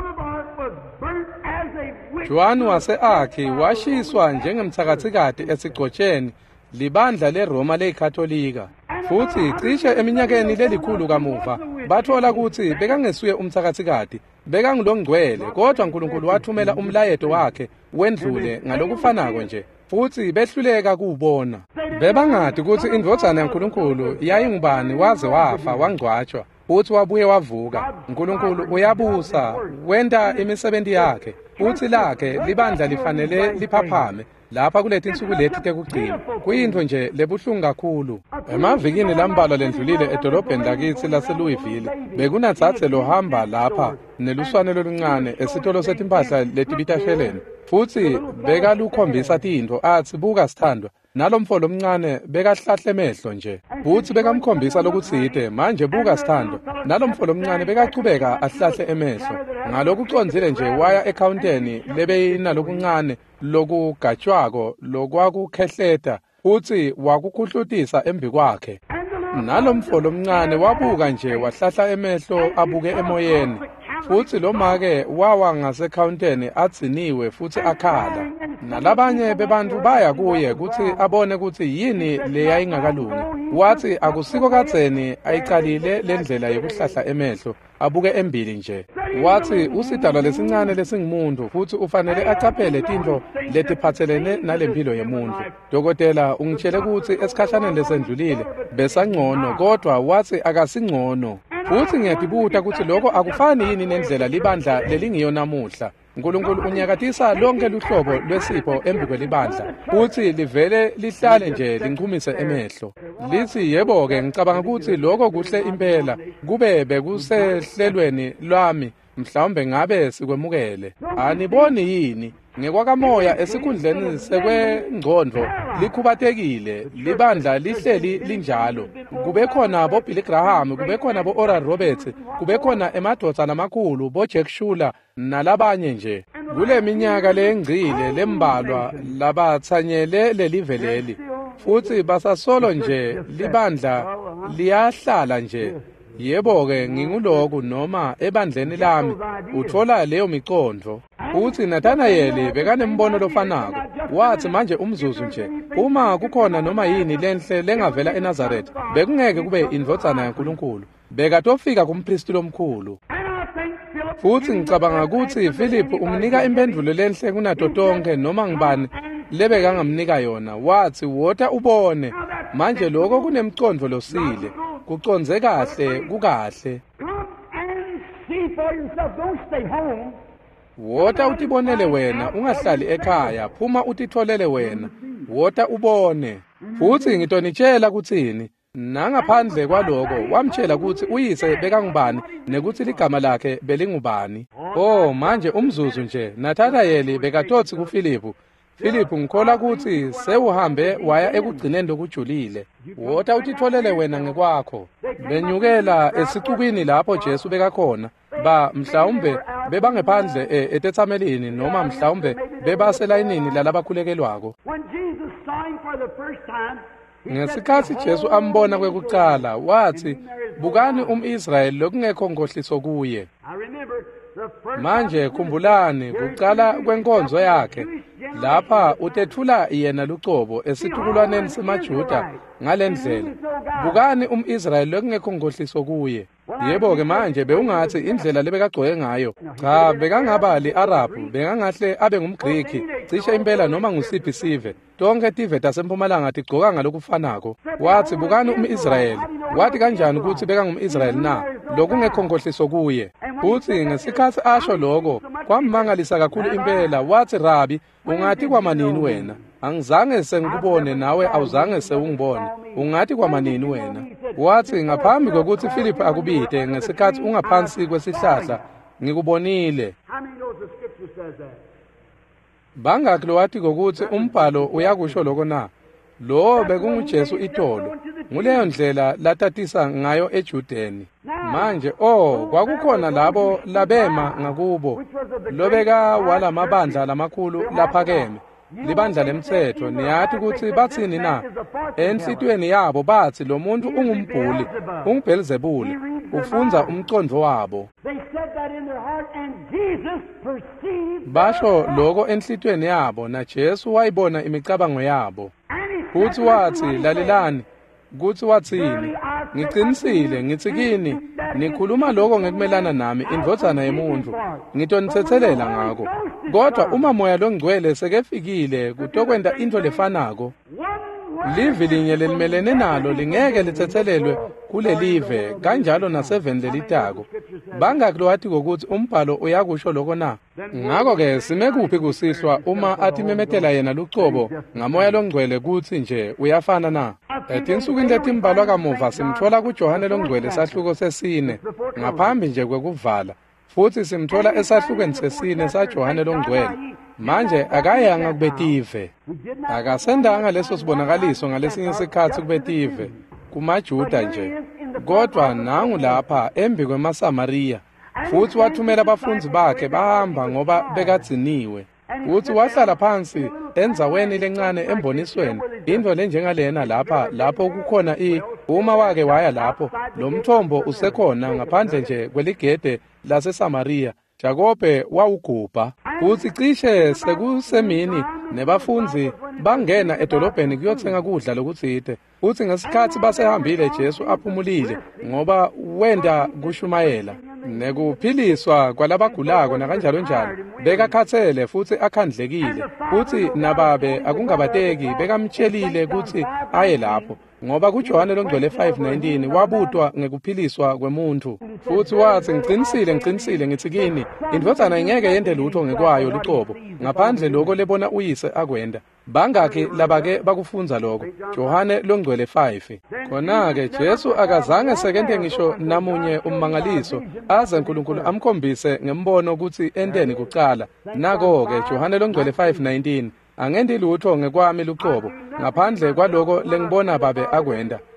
Johane wase-Akhi washiswa njengemthakathikati esigcotsheni libandla leRoma leKatolika futhi cishe eminyakeni lelikhulu kamuva bathola ukuthi bekangesuye umthakathikati bekangulongcwele kodwa uNkulunkulu wathumela umlayeto wakhe wendlule ngalokufanako nje futhi behluleka kuwubona. Bebangadi ukuthi indvodzana yaNkulunkulu yayingubani waze wafa wangcwatshwa futhi wabuye wavuka. uNkulunkulu uyabusa wenda imisebenzi yakhe futhi lakhe libandla lifanele liphaphame lapha kuleti insuku leti tekugcina kuyintho nje lebuhlungu kakhulu. Emavikini lambalwa lendlulile edolobheni lakithi laseLouisville bekunatsatse lohamba lapha neluswane loluncane esitolo setimpahla letibitasheleni futhi bekalukhombisa tintho athi buka sithandwa nalomfolo omncane bekahlahle emehlo nje futhi bekamkhombisa lokutsite manje buka sithandwa nalomfolo omncane bekachubeka ahlahle emehlo ngalokucondzile nje waya ekhawunteni lebeyinalokuncane lokugajwako lokwakukhehleta futhi wakukhuhlutisa embi kwakhe. Nalomfolo omncane wabuka nje wahlahla emehlo abuke emoyeni futhi lo make wawa ngasekhawunteni atsiniwe futhi akhala. Nalabanye bebantu baya kuye ukuthi abone ukuthi yini leyayingakalungi. Wathi akusiko kadzeni ayiqalile lendlela yokuhlahla emehlo abuke embili nje. Wathi usidalwa lesincane lesingumuntu futhi ufanele acaphele tintfo letiphathelene nalempilo yemuntu. Dokotela ungitshele ukuthi esikhashaneni lesendlulile besangcono kodwa wathi akasingcono. Futhi ngiyatibuta ukuthi lokho akufani yini nendlela libandla lelingiyo namuhla. uNkulunkulu unyakatisa lonke luhlobo lwesipho embi kwelibandla futhi livele lihlale nje linqumise emehlo. Lithi yebo-ke ngicabanga ukuthi lokho kuhle impela kube bekusehlelweni lwami mhlawumbe ngabe sikwemukele. Aniboni yini ngekwakamoya esikhundleni sekwengqondo likhubatekile libandla lihleli linjalo. Kube khona bo Billy Graham, kube khona bo Oral Roberts, kube khona emadoda namakhulu bo Jack Shuler nalabanye nje. kule minyaka lengcile lembalwa labathanyele lelive leli futhi basasolo nje libandla liyahlala nje. Yebo-ke nginguloku noma ebandleni lami uthola leyo miqondo. Uthi Nathanayeli bekanembono lofanako. Wathi manje umzuzu nje uma kukhona noma yini lenhle lengavela eNazaretha bekungeke kube indvodzana yaNkulunkulu. Bekatofika kumpristi lomkhulu. Futhi ngicabanga ukuthi Philip umnika impendulo lenhle kunato tonke noma ngibani lebekangamnika yona. Wathi wota ubone manje lokho kunemicondvo losile. Kuconze kahle kukahle. Wota utibonele wena ungahlali ekhaya phuma utitholele wena. Wota ubone. Futhi ngitonitshela kuthini nangaphandle kwaloko wamtshela ukuthi uyise bekangubani nekuthi ligama lakhe belingubani. Oh manje umzuzu nje Nathanayeli bekathothi kuFilipu. Philip ngikhola ukuthi sewuhambe waya ekugcineni lokujulile. Wota utitholele wena ngekwakho. Benyukela esicukwini lapho Jesu bekakhona. Mhlawumbe bebangephandle etetsamelini noma mhlawumbe bebaselayinini lalabakhulekelwako. Ngesikhathi Jesu ambona kwekuqala wathi bukani umIsrayeli lokungekho ngohliso kuye. Manje khumbulani kuqala kwenkonzo yakhe lapha utethula yena lucobo esitukulwaneni semaJuda ngalendlela. Bukani umIsrayeli lokungekho ngohliso kuye. Yebo-ke manje bewungathi indlela lebekagcoke ngayo. Cha bekangaba li-Arabhu bekangahle abe ngumGriki cishe impela noma ngusiphi sive. Tonke tive tasempumalanga tigcoka ngalokufanako. Wathi bukani umIsrayeli. Wathi kanjani ukuthi bekangumIsrayeli na lokungekho ngohliso kuye. Uthi ngesikhathi asho lokho kwammangalisa kakhulu impela. Wathi Rabi ungathi kwamanini wena? Angizange sengikubone nawe awuzange sewungibone. Ungathi kwamanini wena? Wathi ngaphambi kokuthi Philip akubide ngesikhathi ungaphansi kwesihlahla ngikubonile. Bangaki lowathi kokuthi umbhalo uyakusho lokho na? Lo bekunguJesu itolo. Nguleyo ndlela latatisa ngayo eJudeni. Manje kwakukhona labo labema ngakubo lobeka walamabandla lamakhulu laphakeme. Libandla lemthetho niyathi ukuthi bathini na? Enhlitweni yabo bathi lo muntu ungumbhuli, unguBelzebuli, ufunza umcondo wabo. Basho lokho enhlitweni yabo na Jesu wayibona imicabango yabo. Uthi wathi lalelani kuthi wathini? Ngiqinisile ngithi kini nikhuluma lokho ngekumelana nami indvodzana yemuntu ngitonitsethelela ngako. Kodwa uma moya longcwele sekefikile kutokwenda into lefanako. Livi linye lelimelene nalo lingeke lithethelelwe kule live kanjalo naseveni lelitako. Bangaki lowathi kokuthi umbhalo uyakusho lokho na? Ngakho-ke simekuphi kusihlwa uma athi memetela yena lucobo ngamoya longcwele kuthi nje uyafana na? Etinsukwini letimbalwa kamuva simthola kuJohane longcwele sahluko sesine ngaphambi nje kwekuvala. Futhi simthola esahlukweni sesine saJohane longcwele. Manje akayanga kubetive. Akasendanga leso sibonakaliso ngalesinye isikhathi kubetive kumaJuda nje. Kodwa nangu lapha embi kwemaSamariya. Futhi wathumela abafundi bakhe bahamba ngoba bekagciniwe. Uthi wahlala phansi enzaweni lencane embonisweni into lenjengalena lapho kukhona uma wake waya lapho lo mthombo usekhona ngaphandle nje kweligede laseSamariya. Jakobe wawugubha. Uthi cishe sekusemini nebafunzi bangena edolobheni kuyothenga kudla lokutsite. Uthi ngesikhathi basehambile Jesu aphumulile ngoba wenda kushumayela nekuphiliswa kwalabagulako nakanjalo njalo. Bekakhathele futhi akhandlekile. Uthi nababe akungabateki bekamtshelile ukuthi aye lapho. Ngoba kuJohane longcwele 5:19 wabutwa ngekuphiliswa kwemuntu. Futhi wathi ngiqinisile ngithi kini indvodzana ingeke yende lutho ngekwayo lucobo ngaphandle lokho lebona uyise akwenda. Bangaki labake bakufunza lokho? Johane longcwele 5. Khona-ke Jesu akazange sekende ngisho namunye ummangaliso aze uNkulunkulu amkhombise ngembono ukuthi endeni kuqala. Nako-ke Johane longcwele 5:19 angendi lutho ngekwami lucobo ngaphandle kwaloko lengibona babe akwenda.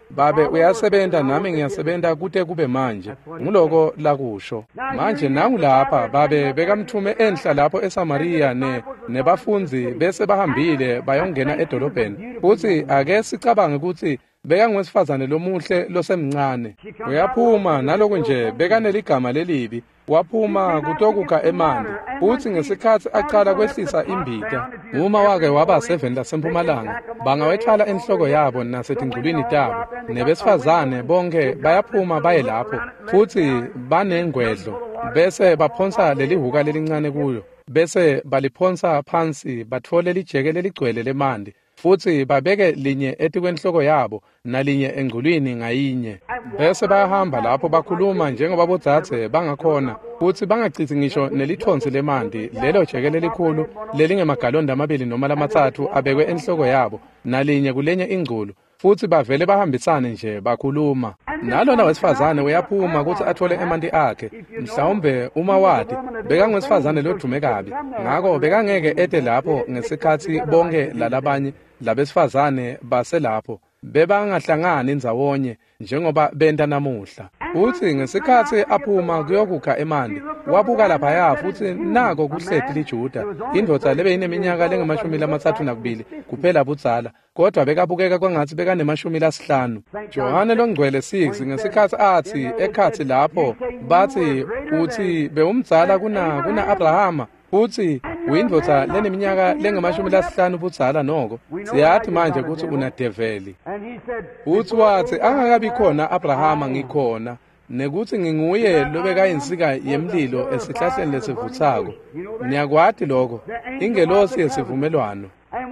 babe uyasebenta nami ngiyasebenta kude kube manje ngiloko lakusho manje nangu lapha babe bekamthume enhla lapho eSamaria nebafunzi bese bahambile bayongena edolobheni futhi ake sicabange ukuthi bekangowesifazane lomuhle losemncane uyaphuma naloku nje bekaneligama lelibi waphuma kutokukha eMandi futhi ngesikhathi aqala kwehlisa imbita uma wake waba 7 lasempumalanga bangawethala enhloko yabo nasetingculini tabo nebesifazane bonke bayaphuma baye lapho futhi banengwedlo bese baphonsa lelihuka lelincane kuyo bese baliphonsa phansi bathole lijeke leligcwele lemandi futhi babeke linye etikwenhloko yabo nalinye engculwini ngayinye bese bayahamba lapho bakhuluma njengoba bodzadze bangakhona futhi bangacithi ngisho nelithonsi lemandi lelo jeke lelikhulu lelingemagalonda amabili noma lamathathu abekwe enhloko yabo nalinye kulenye ingculu futhi bavele bahambisane nje bakhuluma nalona wesifazane uyaphuma ukuthi athole emanti akhe mhlawumbe uma wadi bekangwesifazane lodume kabi ngakho bekangeke ede lapho ngesikhathi bonke lalabanye labesifazane baselapho bebangahlangani ndzawonye njengoba benta namuhla futhi ngesikhathi aphuma kuyokukha eMandi wabuka laphaya futhi nako kuhleti liJuda indvodza lebeyineminyaka lengama-32 kuphela budzala kodwa bekabukeka kwangathi bekanemashumi 5 Johane longcwele 6 ngesikhathi athi ekhathi lapho bathi uthi bewumdzala kuna Abrahama futhi uyindvodza leneminyaka lengama-5 budzala noko siyathi manje ukuthi unadeveli futhi wathi angakabi khona Abrahama ngikhona nekuthi nginguye lobekayinsika yemlilo esihlahleni lesivuthako niyakwati lokho ingelosi yesivumelwano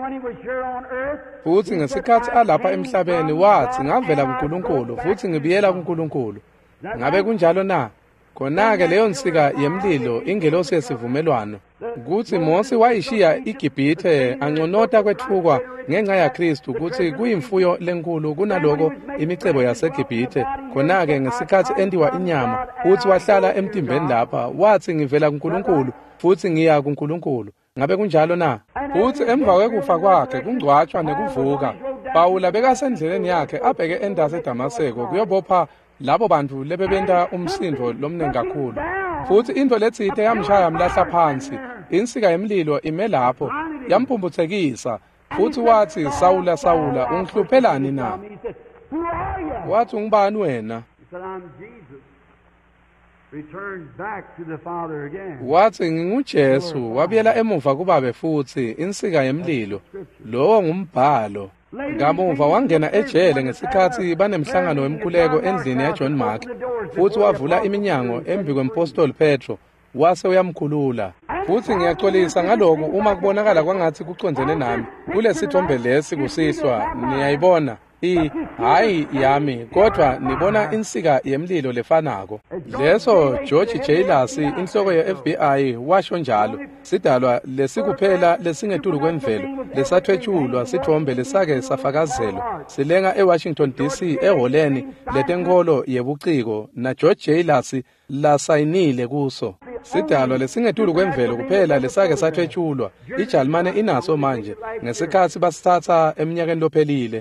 futhi ngesikhathi alapha emhlabeni wathi ngavela kuNkulunkulu futhi ngibiyela kuNkulunkulu ngabe kunjalo na khona-ke leyo nsika yemlilo ingelosi yesivumelwano kuthi Mose wayishiya iGibhithe anconota kwethukwa ngenxa yaKristu ukuthi kuyimfuyo lenkulu kunaloko imicebo yaseGibhithe khona-ke ngesikhathi endiwa inyama futhi wahlala emtimbeni lapha wathi ngivela kuNkulunkulu futhi ngiya kuNkulunkulu ngabe kunjalo na futhi emva kwekufa kwakhe kungcwatshwa nekuvuka Pawula bekasendleleni yakhe abheke endase eDamaseko kuyobopha labo bantu lebebenta umsindo lomnengi kakhulu futhi into letsite yamshaya yamlahla phansi insika yemlilo ime lapho yampumbuthekisa futhi wathi Sawula Sawula ungihluphelani na wathi ungubani wena wathi nginguJesu wabuyela emuva kubabe futhi insika yemlilo lowo ngumbhalo ngamuva wangena ejele ngesikhathi banemhlangano wemkhuleko endlini yaJohn Mark futhi wavula iminyango embi kwempostoli Petro wase uyamkhulula futhi ngiyaxolisa ngaloko uma kubonakala kwangathi kucondzene nami kulesithombe lesi kusihlwa niyayibona hayi yami kodwa nibona insika yemlilo lefanako leso George Jailus inhloko ye-FBI washo njalo sidalwa lesikuphela lesingetulu kwemvelo lesathwetshulwa sithombe lesake safakazelwa silenga eWashington DC eholeni letenkolo yebuciko na George Jailus lasayinile kuso sidalwa lesingetulu kwemvelo kuphela lesake sathwetshulwa iJalimane inaso manje ngesikhathi basithatha eminyakeni lophelile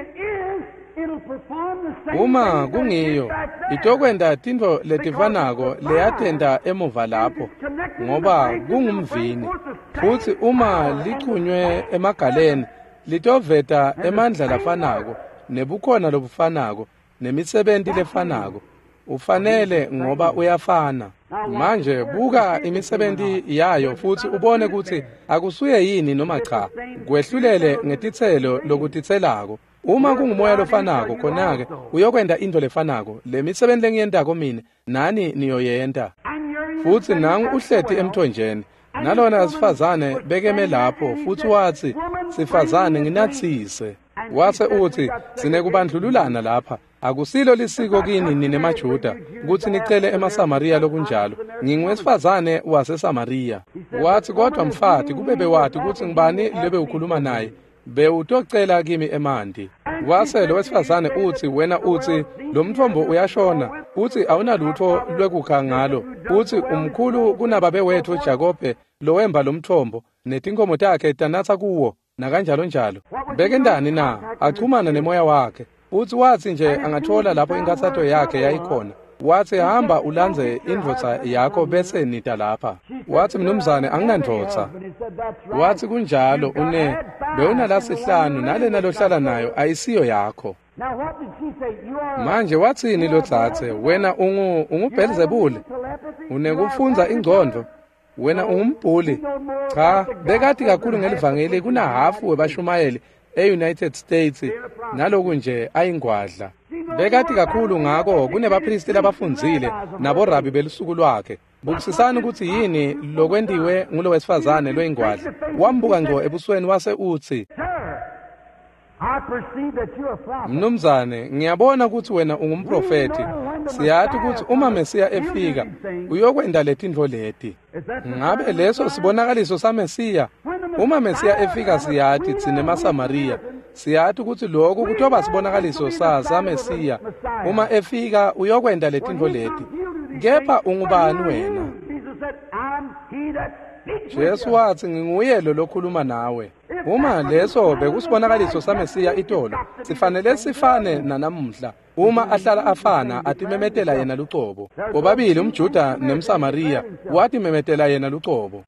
uma kungiyo itokwenda tintfo letifanako leyatenda emuva lapho ngoba kungumvini futhi uma lichunywe emagaleni litoveta emandla lafanako nebukhona lobufanako nemisebenti lefanako ufanele ngoba uyafana manje buka imisebenti yayo futhi ubone ukuthi akusuye yini noma cha kwehlulele ngetitselo lokutitselako uma kungumoya lofanako khona-ke uyokwenda into lefanako lemisebenzi lengiyentako mina nani niyoyenta futhi nangu uhleti emthonjeni nalona sifazane bekeme lapho futhi wathi sifazane nginatsise wase uthi sinekubandlululana lapha akusilo lisiko kini ninemajuda ukuthi nicele emaSamariya lokunjalo ngingwesifazane waseSamariya wathi kodwa mfati kube bewati ukuthi ngibani lebe ukhuluma naye bewutocela kimi emanti wase lo wesifazane uthi wena uthi lo mthombo uyashona uthi awunalutho lwekukha ngalo uthi umkhulu kunababe wethu uJakobe lo wemba lo mthombo netinkomo takhe tanatha kuwo nakanjalo njalo beke ndani na achumana nemoya wakhe uthi wathi nje angathola lapho inkathatho yakhe yayikhona wathi hamba ulandze indvodza yakho bese nita lapha wathi mnumzane anginandvodza wathi kunjalo bewunala sihlanu nalena lohlala nayo ayisiyo yakho manje wathini lo dzadze wena ungubhelzebule unekufunza ingqondo wena ungumbhuli cha bekati kakhulu ngelivangeli kuna hafu webashumayeli e-United States naloku nje ayingwadla bekati kakhulu ngako kunebapristi labafundzile naborabi belusuku lwakhe bukisisani ukuthi yini lokwendiwe ngulo wesifazane loyingwadla wambuka ngco ebusweni wase uthi mnumzane ngiyabona ukuthi wena ungumprofeti siyathi ukuthi uma Mesiya efika uyokwenda letintfo leti ngabe leso sibonakaliso saMesiya uma Mesiya efika siyathi tsine maSamariya siyathi ukuthi lokho kutoba sibonakaliso saMesiya uma efika uyokwenda letintfo leti kepha ungubani wena Jesu wathi nginguye lo lokhuluma nawe uma leso bekusibonakaliso saMesiya itolo sifanele sifane nanamuhla uma ahlala afana atimemetela yena lucobo bobabili umJuda nemSamariya wathi memetela yena lucobo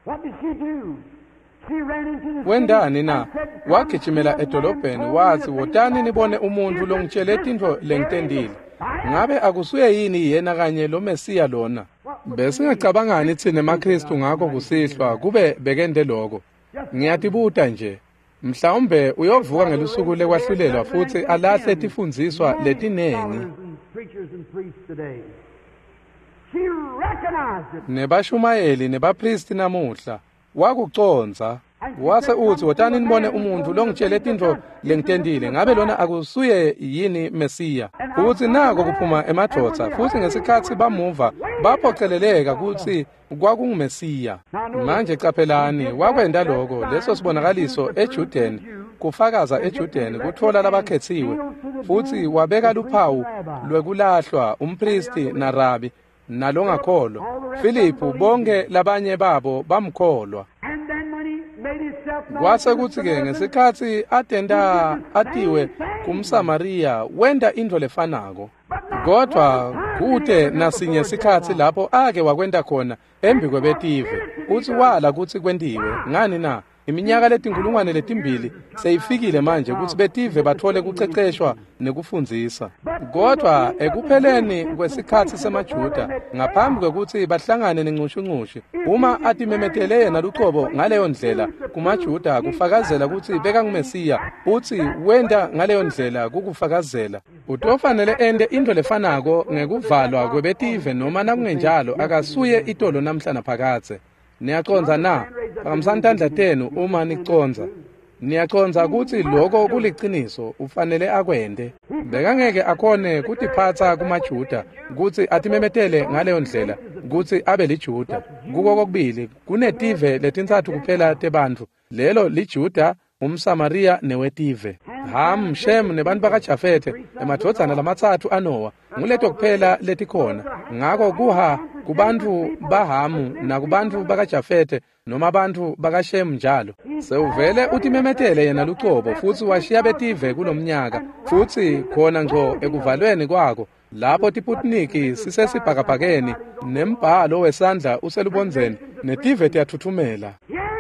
wendani na wagijimela edolobheni wathi wotani nibone umuntu longitshele intfo lengitendile ngabe akusuye yini yena kanye lo Mesiya lona besingacabangani thina emaKristu ngakho kusihlwa kube bekende lokho ngiyatibuta nje mhlawumbe uyovuka ngelusuku lekwahlulelwa futhi alahle tifundziswa letinengi nebashumayeli nebapristi namuhla wakuconza wase uthi wotani nibone umuntu longitshele intfo lengitendile ngabe lona akusuye yini Mesiya uthi nako kuphuma emadvodza futhi ngesikhathi bamuva baphoceleleka ukuthi kwakungumesiya manje caphelani wakwenda lokho leso sibonakaliso eJudeni kufakaza eJudeni kuthola labakhethiwe futhi wabeka luphawu lwekulahlwa umpristi narabi nalongakholwa Philippu bonke labanye babo bamkholwa kwase kuthi-ke ngesikhathi atenda atiwe kumSamariya wenda into lefanako kodwa kude nasinye isikhathi lapho ake wakwenda khona embi kwebetive uthi wala kuthi kwendiwe ngani na iminyaka letinkulungwane letimbili seyifikile manje ukuthi betive bathole kuceceshwa nekufundzisa kodwa ekupheleni kwesikhathi semaJuda ngaphambi kwekuthi bahlangane nencushuncushi uma atimemetele yena lucobo ngaleyo ndlela kumaJuda kufakazela ukuthi bekangumesiya uthi wenda ngaleyo ndlela kukufakazela utofanele ende into lefanako ngekuvalwa kwebetive noma nakungenjalo akasuye itolo namhla naphakathe niyaconza na ngamsantandla tenu uma niconza niyaconza ukuthi lokho kuliciniso ufanele akwende bekangeke akhone kutiphatha kumaJuda ukuthi atimemetele ngaleyo ndlela ukuthi abe liJuda kuko kokubili kunetive letintsathu kuphela tebantfu lelo liJuda umSamariya newetive Ham Shem nebantu bakaJafete emadvodzana lamatsathu aNowa nguleto kuphela letikhona ngakho kuha kubantu baHamu nakubantu bakaJafete noma abantu bakaShem njalo sewuvele utimemetele yena lucobo futhi washiya betive kulomnyaka futhi khona ngco ekuvalweni kwako lapho tiputniki sisesibhakabhakeni nembhalo wesandla uselubonzeni netive tiyathuthumela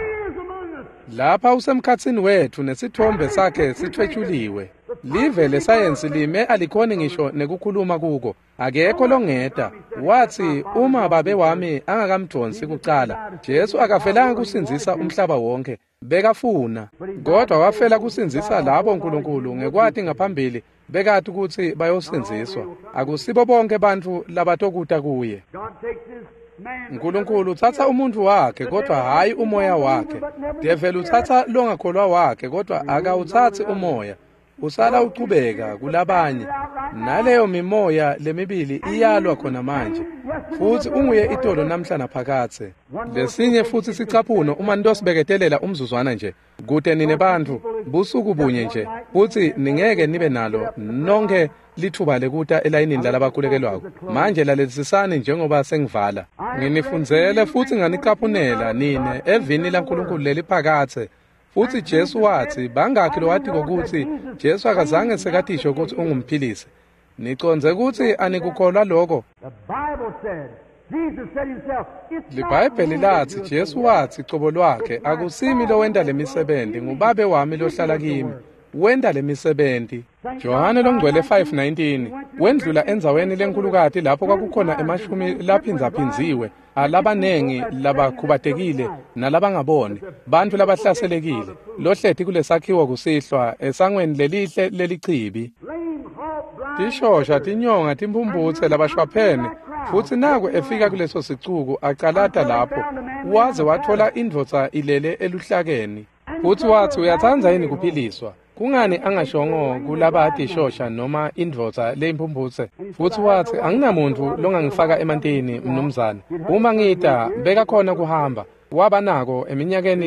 lapha usemkhatsini wethu nesithombe sakhe sithwetshuliwe live lesayensi lime alikhoni ngisho nekukhuluma kuko akekho longeda wathi uma babe wami angakamdonsi kuqala Jesu akafelanga kusinzisa umhlaba wonke bekafuna kodwa wafela kusinzisa labo uNkulunkulu ngekwati ngaphambili bekati ukuthi bayosinziswa akusibo bonke abantu labatokuta kuye uNkulunkulu uthatha umuntu wakhe kodwa hayi umoya wakhe devela uthatha longakholwa wakhe kodwa akawuthathi umoya usala uqhubeka kulabanye naleyo mimoya lemibili iyalwa khona manje futhi unguye itolo namhla naphakathe lesinye futhi sicaphuno uma nitosibeketelela umzuzwana nje kude nine bantu busuku bunye nje futhi ningeke nibe nalo nonke lithuba lekuta elayinini lalabakulekelwako manje lalesisani njengoba sengivala nginifundzele futhi nganicaphunela nine evini laNkulunkulu leliphakathe futhi Jesu wathi bangakhi lo wathi ukuthi Jesu akazange sekatisho ukuthi ungumphilisi. Niconze ukuthi anikukholwa lokho. LiBhayibheli lathi Jesu wathi qobo lwakhe akusimi lo wenda lemisebenzi nguBaba wami lohlala kimi wenda lemisebenzi. Johane longcwele 5:19 wendlula enzaweni lenkulukati lapho kwakukhona emashumi laphinzaphinziwe alabanengi labakhubatekile nalabangaboni bantu labahlaselekile lohlethi kulesakhiwo kusihlwa esangweni lelihle lelichibi. Tishosha tinyonga timpumbutse labashwaphene futhi naku efika kuleso sicuku aqalata lapho waze wathola indvodza ilele eluhlakeni futhi wathi uyathanza yini kuphiliswa. Kungani angashongo kulaba tishosha noma indvodza leimpumbutse futhi wathi anginamuntu longangifaka emantini mnumzane uma ngita beka khona kuhamba waba nako eminyakeni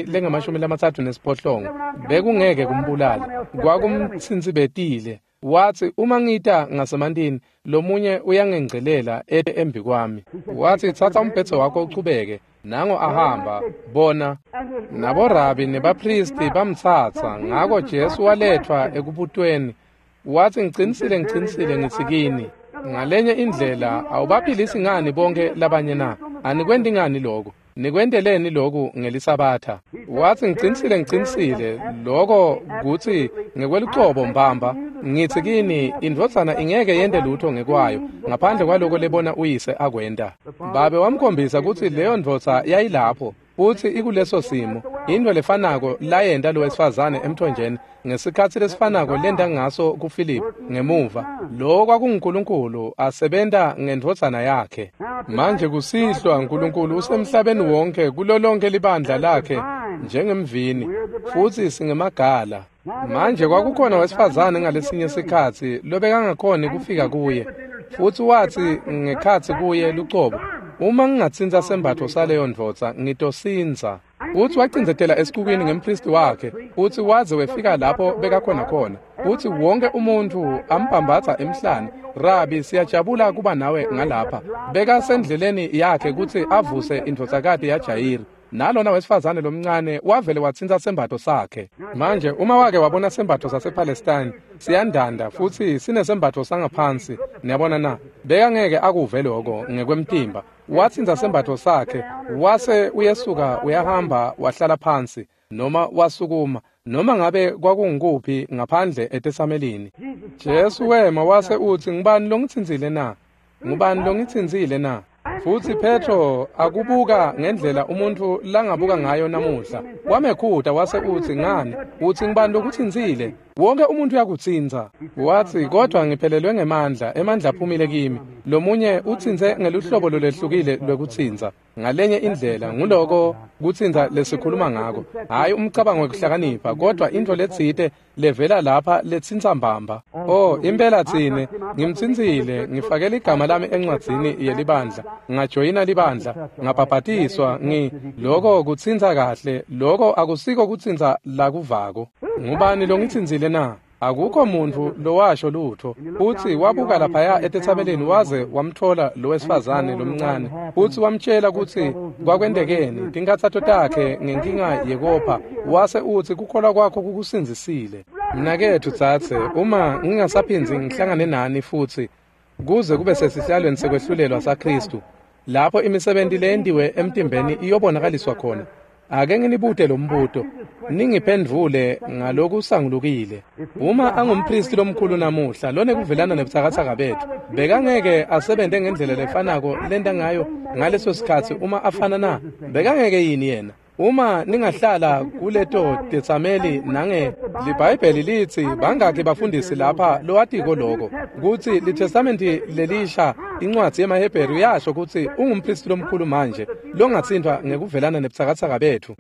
lengama-38 bekungeke kumbulala kwakumtsinzibetile. Wathi uma ngita ngasemantini lomunye uyangengcelela embi kwami. Wathi thatha umbhetho wakho uchubeke nango ahamba bona naborabi nebapristi bamthatha ngako Jesu walethwa ekubutweni. Wathi ngiqinisile ngithi kini ngalenye indlela awubaphilisi ngani bonke labanye na anikwendi ngani lokho nikwendeleni lokhu ngelisabatha. Wathi ngiqinisile lokho kuthi ngekwelucobo mbamba ngithi kini indvodzana ingeke yende lutho ngekwayo ngaphandle kwaloko lebona uyise akwenda. Babe wamkhombisa ukuthi leyo ndvodza yayilapho futhi ikuleso simo into lefanako layenda lo wesifazane emthonjeni ngesikhathi lesifanako lenda ngaso kuFilipi ngemuva lo kwakunguNkulunkulu asebenta ngendvodzana yakhe. Manje kusihlwa uNkulunkulu usemhlabeni wonke kulolonke libandla lakhe njengemvini futhi singemagala. Manje kwakukhona wesifazane ngalesinye isikhathi lobekangakho kufika kuye futhi wathi ngekhathi kuye lucobo uma ngingatsinza sembatho saleyo ndvodza ngitosinza. Uthi wacindzetela esikukini ngempristi wakhe uthi waze wefika lapho bekakhona uthi wonke umuntu ambambatha emhlane Rabi siyajabula kuba nawe ngalapha beka sendleleni yakhe ukuthi avuse indvodzakade yaJayiri nalona wesifazane lomncane wavele watsinza sembatho sakhe. Manje uma wake wabona sembatho sasePalestine siyandanda futhi sinesembatho sangaphansi niyabona na beka ngeke akuve lokho ngekwemtimba watsinza sembatho sakhe wase uyesuka uyahamba wahlala phansi noma wasukuma noma ngabe kwakungukuphi ngaphandle etesamelini. Jesu wema wase uthi ngubani longitsinzile na ngubani longitsinzile na. Futhi Petro akubuka ngendlela umuntu langabuka ngayo namuhla wamekhuda wase uthi ngani uthi ngibani lokuthinzile wonke umuntu uyakutsinza. Wathi kodwa ngiphelelwe ngemandla emandla aphumile kimi lomunye uthinze ngeluhlobo lolehlukile lwekutsinza ngalenye indlela nguloko kutsinza lesikhuluma ngako hayi umcabango wokuhlakanipha kodwa into letsite levela lapha letsinza mbamba. Impela thine ngimtsinzile ngifakela igama lami encwadzini yelibandla ngajoyina libandla ngabhabhatiswa loko kutsinza kahle loko akusiko kutsinza lakuvako. Ngubani longitsinzile na akukho muntu lowasho lutho. Uthi wabuka laphaya etethabeleni waze wamthola lo wesifazane lomncane uthi wamtshela ukuthi kwakwendekeni tinkathatho takhe ngenkinga yekopha wase uthi kukholwa kwakho kukusinzisile. Mnakethu tsatse uma ngingasaphinzi ngihlangane nani futhi kuze kube sesihlalweni sekwehlulelwa saKristu lapho imisebenzi leyendiwe emtimbeni iyobonakaliswa khona ake nginibude lo mbuto ningiphendvule ngaloku sangulukile. Uma angumpristi lomkhulu namuhla lone kuvelana nebuthakathaka bethu bekangeke asebente ngendlela lefanako lenta ngayo ngaleso sikhathi uma afana na bekangeke yini yena uma ningahlala kuleto tetsameli nange liBhayibheli lithi bangaki bafundisi lapha lo article lokho ukuthi liTestamenti lelisha incwadi yemaHebheru yasho ukuthi ungumpristi lomkhulu manje longatsindwa ngekuvelana nebuthakathaka bethu.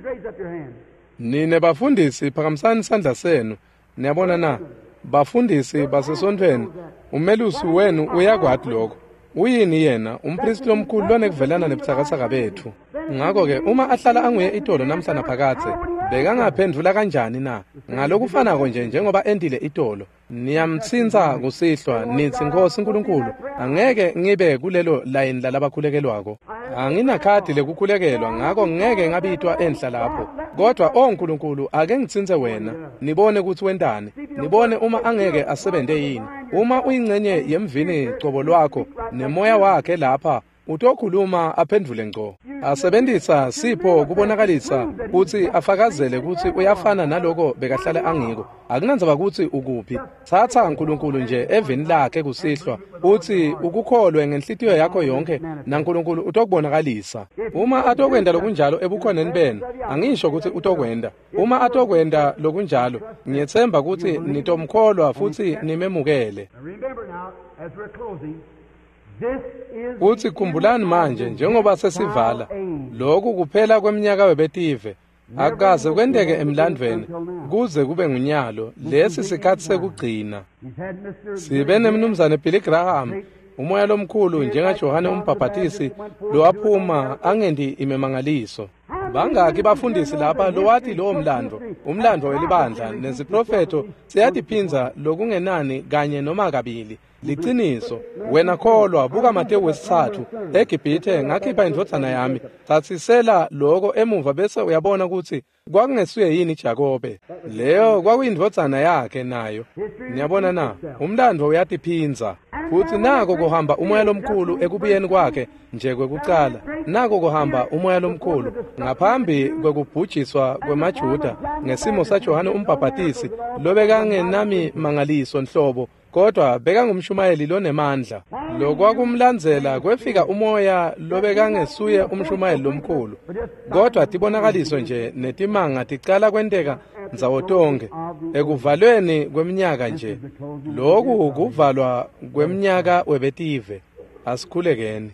Nine bafundisi phakamisani isandla senu. Niyabona na bafundisi basesontweni umelusi wenu uyakwati lokho uyini yena umpristi lomkhulu lonekuvelana nebuthakathaka bethu. Ngakho ke uma ahlala anguye itolo namhlanje phakathe bekangaphendula kanjani na? Ngalokufanako nje njengoba endile itolo, niyamtsinza kusihlwa nithi Nkosi Nkulunkulu, angeke ngibe kulelo layini lalabakhulekelwako. Anginakhadi lekukhulekelwa, ngakho ngeke ngabitwa enhla lapho. Kodwa oNkulunkulu ake ngitsinze wena, nibone ukuthi wendani, nibone uma angeke asebente yini. Uma uyingcenye yemvini qobo lwakho nemoya wakhe lapha, utokhuluma aphendule ngco. Asebenzisa sipho kubonakalisa ukuthi afakazele ukuthi uyafana naloko bekahlale angiko. Akunanzaba ukuthi ukuphi. Thatha uNkulunkulu nje evini lakhe kusihlwa uthi ukukholwe ngenhlitiyo yakho yonke naNkulunkulu utokubonakalisa. Uma atokwenda lokunjalo ebukhoneni benu, angisho ukuthi utokwenda. Uma atokwenda lokunjalo, ngiyethemba ukuthi nitomkholwa futhi nimemukele. Uthi khumbulani manje njengoba sesivala lokhu kuphela kweminyaka webetive akaze kwendeke emlandweni kuze kube ngunyalo lesi sikhathi sekugcina. Sibe nemnumzane Billy Graham, umoya lomkhulu njengaJohane uMbhaphatisi lo aphuma angendi imemangaliso. Bangaki bafundisi lapha lo wathi lo umlando welibandla neziprofeto siyadiphinza lokungenani kanye noma kabili. Liqiniso, wena kholwa buka Matewu wesithathu, eGibhithe ngakhipha indodana yami, thathisela lokho emuva bese uyabona ukuthi kwakungesuye yini Jakobe. Leyo kwakuyindodana yakhe nayo. Niyabona na, umlando uyadiphinza. Futhi nako kuhamba umoya lomkhulu ekubuyeni kwakhe nje kwekuqala. Nako kuhamba umoya lomkhulu ngaphambi kwekubhujiswa kwemaJuda ngesimo saJohane uMbhaphatisi lobekangenami mangaliso nhlobo. Kodwa bekangumshumayeli lonemandla. Lokwakumlandzela kwefika umoya lobekangesuye umshumayeli lomkhulu. Kodwa tibonakaliso nje netimanga ticala kwenteka nzawo tonke ekuvalweni kweminyaka nje. Lokhu kuvalwa kweminyaka webetive. Asikhulekeni.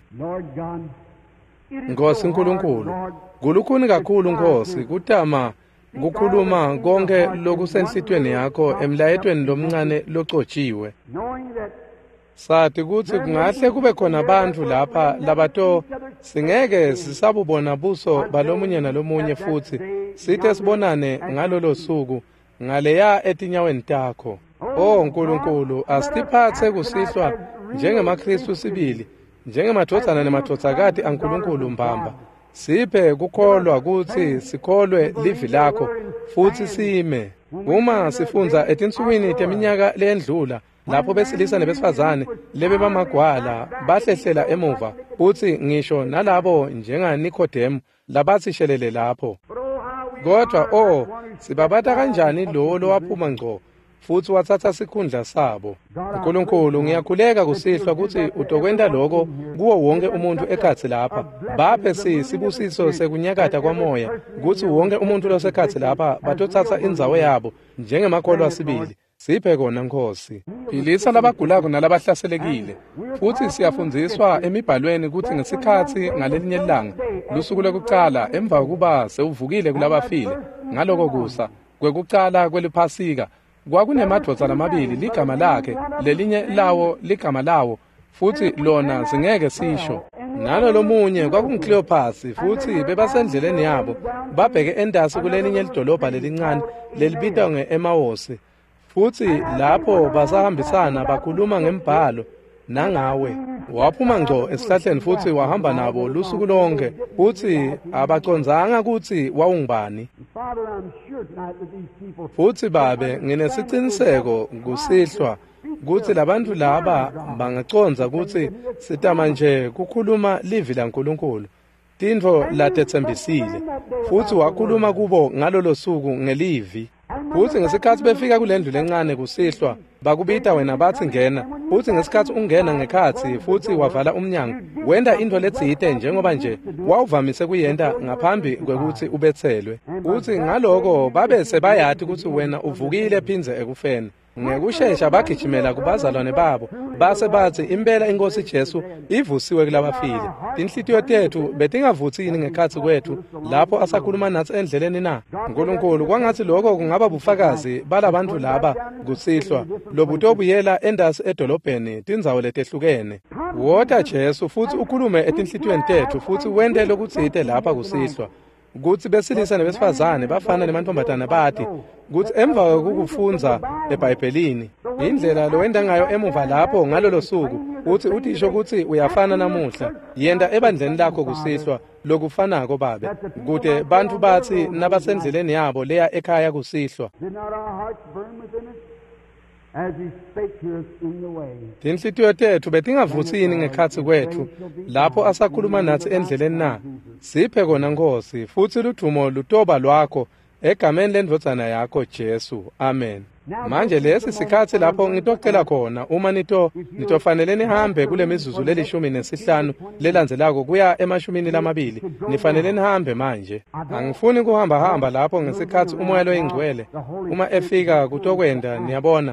Nkosi Nkulunkulu, kulukhuni kakhulu Nkosi kutama kukhuluma konke lokusenhlitweni yakho emlayetweni lomncane locotshiwe. Sathi ukuthi kungahle kube khona abantu lapha labato singeke sisabubona buso balomunye nalomunye futhi sithe sibonane ngalolo suku ngaleya etinyaweni takho. Oh Nkulunkulu, asitiphathe kusihlwa njengemaKristu sibili, njengemadodana nemadodzakati aNkulunkulu mbamba. Siphe kukholwa ukuthi sikholwe livi lakho futhi sime. Uma sifunza etinsukwini teminyaka lendlula lapho besilisa nebesifazane lebe bamagwala bahlehlela emuva futhi ngisho nalabo njenga Nikodemu labathi shelele lapho. Kodwa sibabata kanjani lo waphuma ngco futhi wathatha sikhundla sabo. Nkulunkulu, ngiyakhuleka kusihlwa ukuthi utokwenda lokho kuwo wonke umuntu ekhathi lapha. Baphe sibusiso sekunyakata kwamoya ukuthi wonke umuntu losekhathi lapha batothatha indzawo yabo njengemakholwa sibili. Siphe kona Nkosi. Philisa labagulako nalabahlaselekile. Futhi siyafundziswa emibhalweni ukuthi ngesikhathi ngalelinye ilanga lusuku lokuqala emva kokuba sewuvukile kulabafile ngaloko kusa kwekuqala kweliphasika kwakunemadvodza lamabili ligama lakhe lelinye lawo ligama lawo futhi lona singeke sisho. Nalo lomunye kwakunguKleophasi futhi bebasendleleni yabo babheke endasi kulelinye lidolobha lelincane lelibitwa nge-Emawosi. Futhi lapho basahambisana bakhuluma ngembhalo nangawe. Waphuma ngco esihlahleni futhi wahamba nabo lusuku lonke futhi abacondzanga ukuthi wawungubani. Futhi babe nginesiciniseko kusihlwa ukuthi labantu laba bangaconza ukuthi sitama nje kukhuluma livi laNkulunkulu. Tintfo latetsembisile futhi wakhuluma kubo ngalolo suku ngelivi. Futhi ngesikhathi befika kulendlu lencane kusihlwa bakubita wena bathi ngena. Futhi ngesikhathi ungena ngekhathi futhi wavala umnyango wenda into letsite njengoba nje wawuvamise kuyenda ngaphambi kwekuthi ubethelwe. Futhi ngaloko babe sebayati ukuthi wena uvukile phinze ekufeni. Ngekushesha bagijimela kubazalwane babo base bathi impela iNkosi Jesu ivusiwe kulabafile. Inhlitiyo tethu betingavuthini ngekhathi kwethu lapho asakhuluma nathi endleleni na. Nkulunkulu, kwangathi lokho kungaba bufakazi balabantu laba kusihlwa lobutobuyela endasi edolobheni tindzawo letehlukene. Wota Jesu futhi ukhulume etinhlitiyweni tethu futhi wende lokutsite lapha kusihlwa. ukuthi besilisa nebesifazane bafana nemantombazana bathi ukuthi emva kokufunza eBhayibhelini indlela lo wenda ngayo emuva lapho ngalolo suku uthi uthisho ukuthi uyafana namuhla yenda ebandleni lakho kusihlwa lokufanako babe kude bantu bathi nabasendleleni yabo leya ekhaya kusihlwa inhlitiyo tethu betingavuthini ngekhatsi kwethu lapho asakhuluma nathi endleleni na siphe kona Nkosi futhi ludumo lutoba lwakho egameni lendvodzana yakho Jesu amen. Manje lesi sikhathi lapho ngitocela khona uma nitofanele nihambe kule mizuzu le15 lelandzelako kuya emashumini lamabili nifanele nihambe manje. Angifuni kuhamba lapho ngesikhathi umoya loyingcwele uma efika kutokwenda niyabona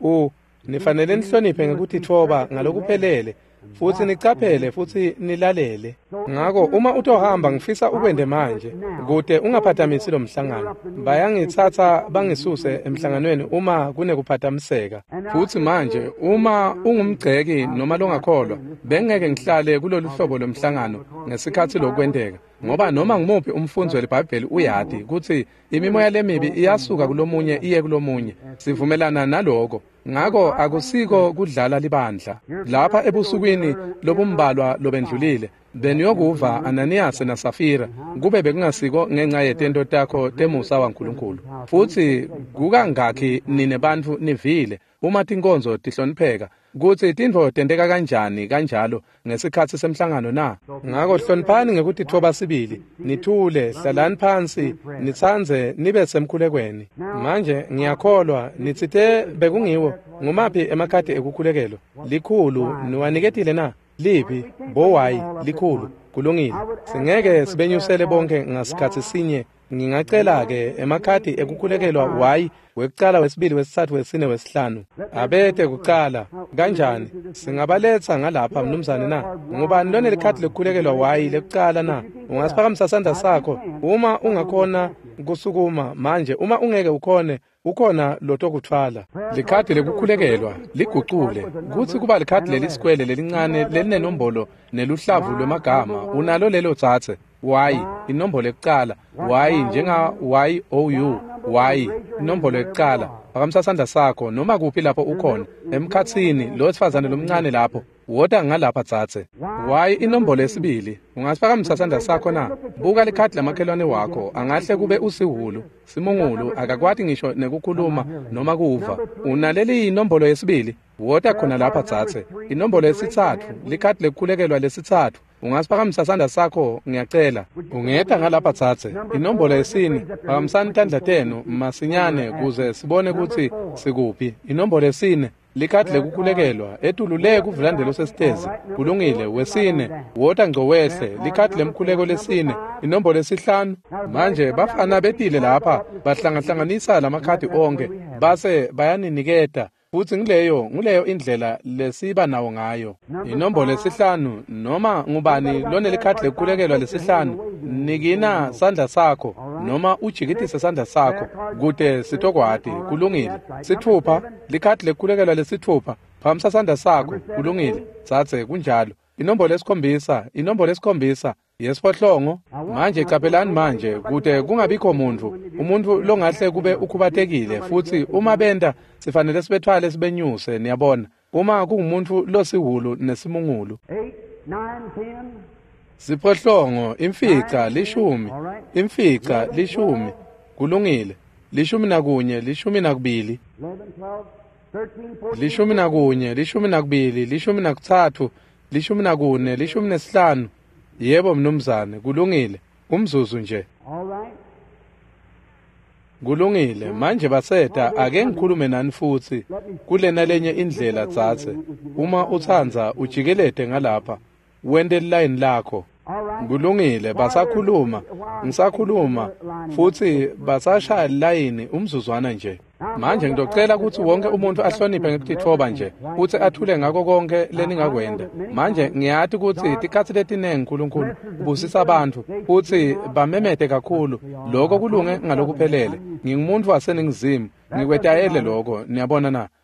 nifanele nihloniphe ngekutithoba ngalokuphelele futhi nicaphele futhi nilalele. Ngako uma utohamba ngifisa ukwende manje kude ungaphathamisi lo mhlangano bayangithatha bangisuse emhlanganweni uma kunekuphathamiseka futhi manje uma ungumgceki noma longakholwa bengeke ngihlale kulolu hlobo lomhlangano ngesikhathi lokwendeka ngoba noma ngimuphi umfundzi weBhayibheli uyadi ukuthi imimoya lemibi iyasuka kulomunye iye kulomunye sivumelana naloko. Ngako akusiko kudlala libandla lapha ebusukwini lobumbalwa lobendlulile beniyokuva Ananias naSafira kube bekungasiko ngenxa yetento takho temusa waNkulunkulu futhi kukangakhi nine bantu nivile uma tinkonzo tihlonipheka kuthi tintfo tenteka kanjani kanjalo ngesikhathi semhlangano na. Ngako hloniphani ngekuthi thoba sibili nithule hlalani phansi nitsanze nibe semkhulekweni. Manje ngiyakholwa nitsithe bekungiwo ngumaphi emakhadi ekukhulekelo likhulu niwaniketile na lipi bowayi likhulu kulungile singeke sibenyusele bonke ngasikhathi sinye. Ngingacela ke emakhadi ekukhulekelwa wayi wekucala wesibili wesithathu wesine wesihlanu abete kucala kanjani singabaletha ngalapha mnumzane na ngubani lone likhadi lekukhulekelwa wayi lekucala na ungasiphakamisa sandla sakho uma ungakhona kusukuma manje uma ungeke ukhona lotokuthwala likhadi lekukhulekelwa ligucule kuthi kuba likhadi lelisikwele lelincane lelinenombolo neluhlavu lwemagama unalo lelo thathe wayi inombolo ekucala wayi njenga YOU wayi inombolo ekucala phakamisa sandla sakho noma kuphi lapho ukhona emkhathini lo sifazane lomncane lapho woda ngalapha thathe wayi inombolo yesibili ungasiphakamisa sandla sakho na buka likhadi lamakhelwane wakho angahle kube usiwulu simungulu akakwati ngisho nekukhuluma noma kuva unaleli inombolo yesibili woda khona lapha thathe inombolo yesithathu likhadi lekukhulekelwa lesithathu ungasiphakamisa sandla sakho ngiyacela ungeda ngalapha thathe inombolo yesine phakamisani tandla tenu masinyane kuze sibone ukuthi sikuphi inombolo yesine likhadi lekukhulekelwa etulule kuvilandelo sesitezi kulungile wesine woda ngcowehle likhadi lemkhuleko lesine inombolo yesihlanu manje bafana betile lapha bahlangahlanganisa lamakhadi onke base bayaniniketa futhi nguleyo indlela lesiba nawo ngayo inombolo yesihlanu noma ngubani lone likhadi lekukhulekelwa lesihlanu nikina sandla sakho noma ujikitise sandla sakho kude sitokwadi kulungile sithupha likhadi lekukhulekelwa lesithupha phamisa sandla sakho kulungile thathe kunjalo inombolo yesikhombisa yesiphohlongo manje capelani manje kude kungabikho umuntu longahle kube ukhubatekile futhi uma benda sifanele sibethwale sibenyuse niyabona uma kungumuntu losiwulu nesimungulu 8, 9, 10 siphohlongo imfica lishumi kulungile 11 12 13, 14, 11 12 13 14 15 yebo mnumzane kulungile umzuzu nje kulungile manje baseta ake ngikhulume nani futhi kulena lenye indlela thathe uma uthanza ujikelede ngalapha wende line lakho kulungile ngisakhuluma futhi basashaya line umzuzwana nje manje ngidocela ukuthi wonke umuntu ahloniphe ngekutithoba nje uthi athule ngako konke leningakwenda manje ngiyathi ukuthi tikhathi letinengi uNkulunkulu ubusisa abantu uthi bamemede kakhulu lokho kulunge ngalokuphelele ngingumuntu waseningizimu ngikwetayele lokho niyabona na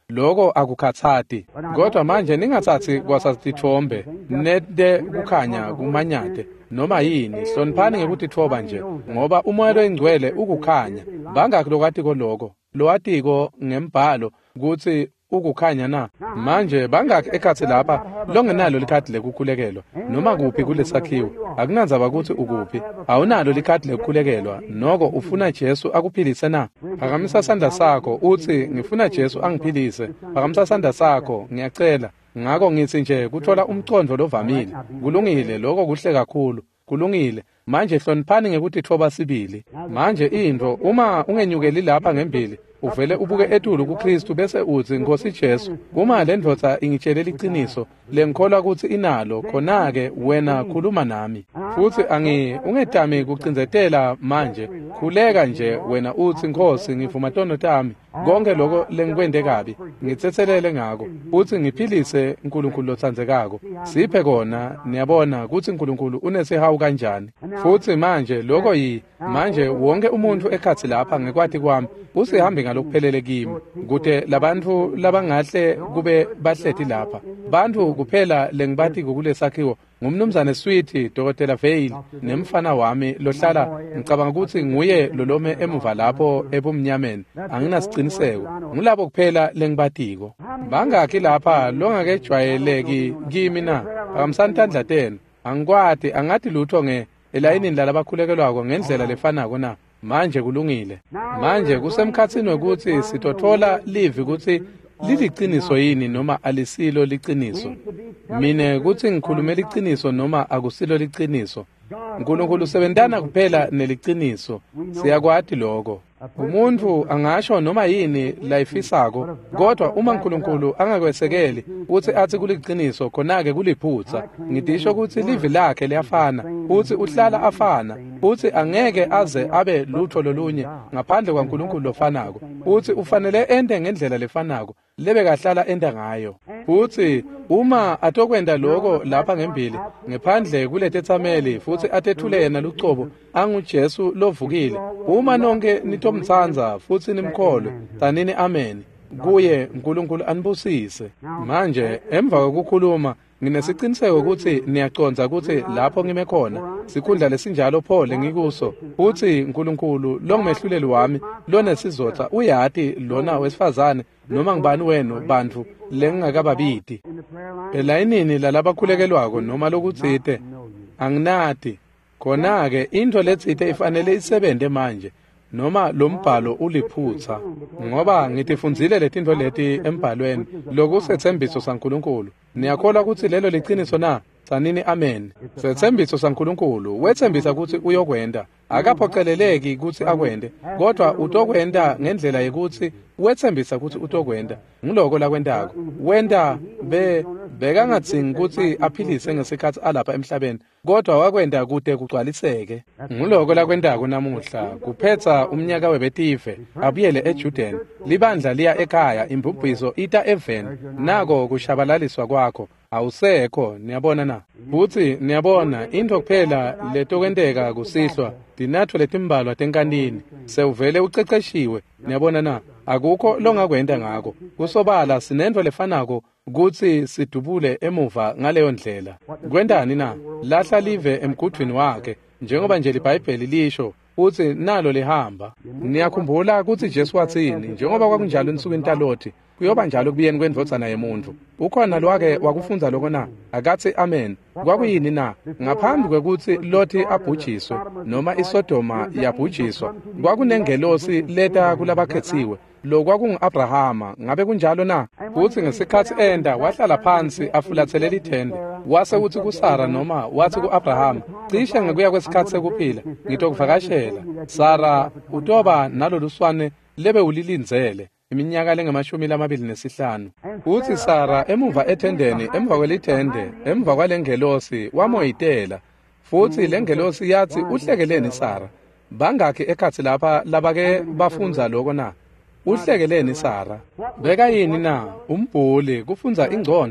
lokho akukhathati. Kodwa manje ningathathi kwasatithombe nede kukhanya kumanyade noma yini, hloniphani ngekutithoba nje, ngoba umoya loyingcwele ukukhanya. Bangaki lokatiko lokho? Loatiko ngembhalo kuthi ukukhanya na. Manje bangaki ekhathi lapha longenalo likhadi lekukhulekelwa noma kuphi kulesakhiwo? Akunanzaba ukuthi ukuphi, awunalo likhadi lekukhulekelwa, noko ufuna Jesu akuphilise na. Phakamisa isandla sakho uthi ngifuna Jesu angiphilise. Phakamisa isandla sakho, ngiyacela. Ngakho ngithi nje kuthola umcondo lovamile. Kulungile, lokho kuhle kakhulu. Kulungile. Manje hloniphani ngekutithoba sibili. Manje into uma ungenyukeli lapha ngembili, uvele ubuke etulu kuKristu bese uthi Nkosi Jesu, uma le ndvodza ingitshelela iqiniso lengikholwa ukuthi inalo, khona-ke wena khuluma nami. Futhi ungetami kucinzetela manje, khuleka nje wena uthi Nkosi ngivuma tono tami, konke lokho lengikwende kabi, ngitsethelele ngako, uthi ngiphilise uNkulunkulu lothandzekako. Siphe kona, niyabona ukuthi uNkulunkulu unesihawu kanjani. Futhi manje lokho manje wonke umuntu ekhathi lapha ngekwati kwami usihambe ngalokuphelele kimi, kude labantu labangahle kube bahlethi lapha. Bantu kuphela lengibati kulesakhiwo ngumnumzane Sweet, Dr. Veil nemfana wami lohlala ngicabanga ukuthi nguye lolome emuva lapho ebumnyameni. Anginasiqiniseko, ngilabo kuphela lengibatiko. Bangaki lapha longakejwayeleki kimi na? Akamsantandla tena. Angikwati angathi lutho elayinini lalabakhulekelwako ngendlela lefanako na. Manje kulungile. Manje kusemkhatsini ukuthi sitothola livi ukuthi liliqiniso yini noma alisilo liqiniso. Mine kuthi ngikhulumela iqiniso noma akusilo liqiniso. uNkulunkulu usebenzana kuphela neliqiniso. Siyakwati lokho. Umuntu angasho noma yini layifisako, kodwa uma uNkulunkulu angakwesekeli uthi athi kuliqiniso khona-ke kuliphutha. Ngidisho ukuthi livi lakhe liyafana, uthi uhlala afana, uthi angeke aze abe lutho lolunye ngaphandle kwaNkulunkulu lofanako, uthi ufanele ende ngendlela lefanako lebe kahlala enda ngayo. Uthi uma atokwenda lokho lapha ngembili ngephandle kuletethameli futhi atethule yena lucobo anguJesu lovukile, uma nonke nitomthanza futhi nimkholwe tanini amen, kuye uNkulunkulu anibusise. Manje emva kokukhuluma nginesiqiniseko ukuthi niyaconza ukuthi lapho ngime khona sikhundla lesinjalo phole ngikuso, uthi uNkulunkulu longimehluleli wami lonesizotha uyati lona wesifazane noma ngibani wenu bantu lengingakababidi elayinini lalabakhulekelwako noma lokutsite anginati. Khona-ke into letsite ifanele isebente manje noma lombhalo uliphutha, ngoba ngitifundzile letinto leti embhalweni lokusethembiso saNkulunkulu. Niyakholwa ukuthi lelo liqiniso na? Sanini amen. Sethembiso saNkulunkulu wethembisa ukuthi uyokwenda, akaphoceleleki ukuthi akwende, kodwa utokwenda ngendlela yokuthi wethembisa ukuthi utokwenda. Ngiloko lakwendako wenda bekangadzingi ukuthi aphilise ngesikhathi alapha emhlabeni, kodwa wakwenda kude kugcwaliseke. Ngiloko lakwendako namuhla kuphetha umnyaka webetive abuyele eJudeni, libandla liya ekhaya, imbubhiso ita eveni, nako kushabalaliswa kwakho awusekho. Niyabona na? Futhi niyabona into kuphela letokwendeka kusihlwa dinatho letimbalwa tenkantini sewuvele uceceshiwe. Niyabona na? Akukho longakwenda ngako. Kusobala sinento lefanako ukuthi sidubule emuva ngaleyo ndlela. Kwendani na? Lahla live emgudwini wakhe, njengoba nje iBhayibheli lisho uthi nalo lihamba. Niyakhumbula ukuthi Jesu wathini? Njengoba kwakunjalo ensukwini talothi kuyoba njalo kubiyeni kwendvodzana yemuntu. Ukhona lwake wakufunza lokho na? Akathi amen. Kwakuyini na? Ngaphambi kwekuthi Lothi abhujiswe noma iSodoma yabhujiswa, kwakunengelosi leta kulabakhethiwe, lo kwakungu-Abrahama. Ngabe kunjalo na? Futhi ngesikhathi enda wahlala phansi afulathelela ithende, wase uthi kuSara noma wathi ku-Abrahama, cishe ngekuya kwesikhathi sekuphila ngitokuvakashela. Sara utoba naloluswane lebe ulilindzele iminyaka lengama-25. Uthi Sara emuva ethendeni, emva kwelithende, emva kwalengelosi wamoyitela. Futhi lengelosi yathi uhlekeleni Sara. Bangaki ekhathi lapha labake bafunza lokho na? Uhlekeleni Sara. Beka yini na? Umbhuli kufunza ingcondo.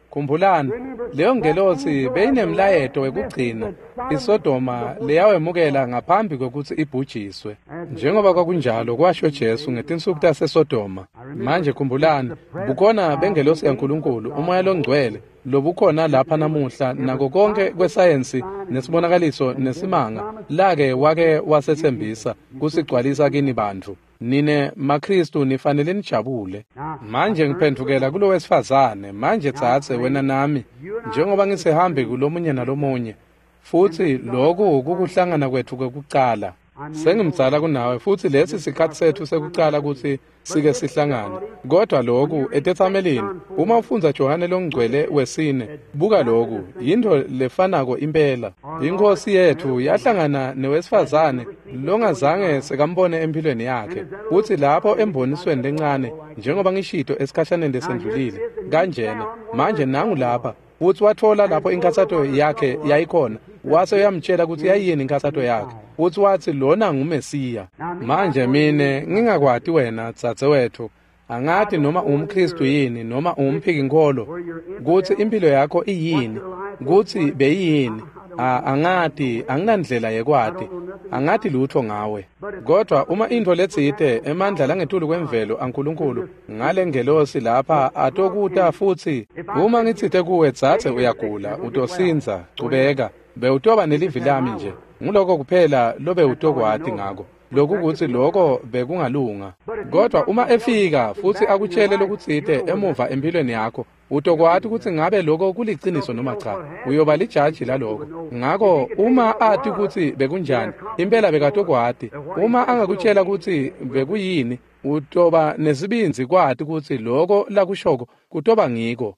Khumbulani, leyo ngelosi beyinemlayeto wekugcina iSodoma leyawemukela ngaphambi kokuthi ibhujiswe. Njengoba kwakunjalo kwasho Jesu ngetinsuku taseSodoma. Manje khumbulani, bukhona bengelosi kaNkulunkulu, umoya longcwele lobukhona lapha namuhla nako konke kwesayensi nesibonakaliso nesimanga wake wasethembisa kusigcwalisa kini bantu. Nine maKristu nifanele nijabule. Manje ngiphendukela kulo wesifazane, manje tsatse wena nami njengoba ngisehambe kulomunye nalomunye, futhi lokhu kukuhlangana kwethu kwekucala. Sengimdzala kunawe, futhi lesi sikhathi sethu sekucala ukuthi sike sihlangane. Kodwa lokhu etetsamelini, uma ufunza Johane longcwele wesine, buka lokhu, yinto lefanako impela. Inkosi yethu yahlangana newesifazane longazange sekambone empilweni yakhe, futhi lapho embonisweni lencane, njengoba ngishito esikhashaneni lesendlulile, kanjena, manje nangu lapha, futhi wathola lapho inkathato yakhe yayikhona, wase uyamtshela ukuthi yayini inkathato yakhe, futhi wathi lona nguMesiya. Manje mine ngingakwati wena dzadzewethu, angathi noma umKristu yini noma umphiki nkolo, kuthi impilo yakho iyini, kuthi beyini, angathi anginandlela yekwati, angathi lutho ngawe. Kodwa uma into letsite emandla langetulu kwemvelo aNkulunkulu ngale ngelosi lapha atokuta, futhi uma ngitsite kuwe dzathe uyagula, utosinza, cubeka, bewutoba nelivi lami nje, nguloko kuphela lobe utokwati ngako, lokhu kuthi lokho bekungalunga. Kodwa uma efika futhi akutshele lokutsite emuva empilweni yakho, utokwati ukuthi ngabe lokho kuliciniso noma cha, uyoba lijaji laloko. Ngakho uma athi ukuthi bekunjani, impela bekatokwati. Uma angakutshela ukuthi bekuyini, utoba nesibinzi kwati ukuthi lokho lakushoko kutoba ngiko.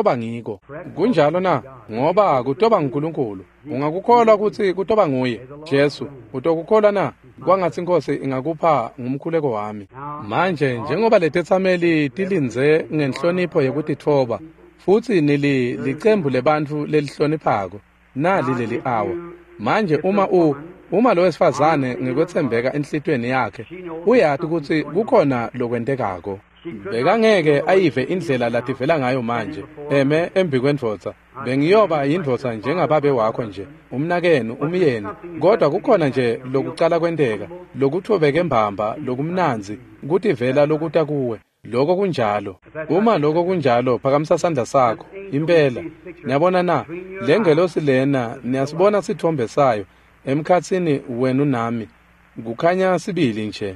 Kunjalo na, ngoba kutoba uNkulunkulu. Ungakukholwa ukuthi kutoba nguye Jesu, utokukholwa na, kwangathi inkosi ingakupha ngumkhuleko wami. Manje njengoba letetsameli tilinze ngenhlonipho yekutithoba, futhi licembu lebantu lelihloniphako, nali leli awa. Manje uma lo wesifazane ngekwethembeka enhlitweni yakhe, uyathi ukuthi kukhona lokwendekako. Bekangeke ayive indlela lativela ngayo manje, embi kwendvodza. Bengiyoba yindvodza njengababe wakho nje, umnakenu, umyeni. Kodwa kukhona nje lokucala kwenteka, lokuthobeka embamba, lokumnanzi, ukuthi vela lokuta kuwe. Lokho kunjalo. Uma lokho kunjalo, phakamisa sandla sakho. Impela, niyabona na, le ngelosi lena, niyasibona sithombe sayo, emkhatsini wenu nami. Kukhanya sibili nje.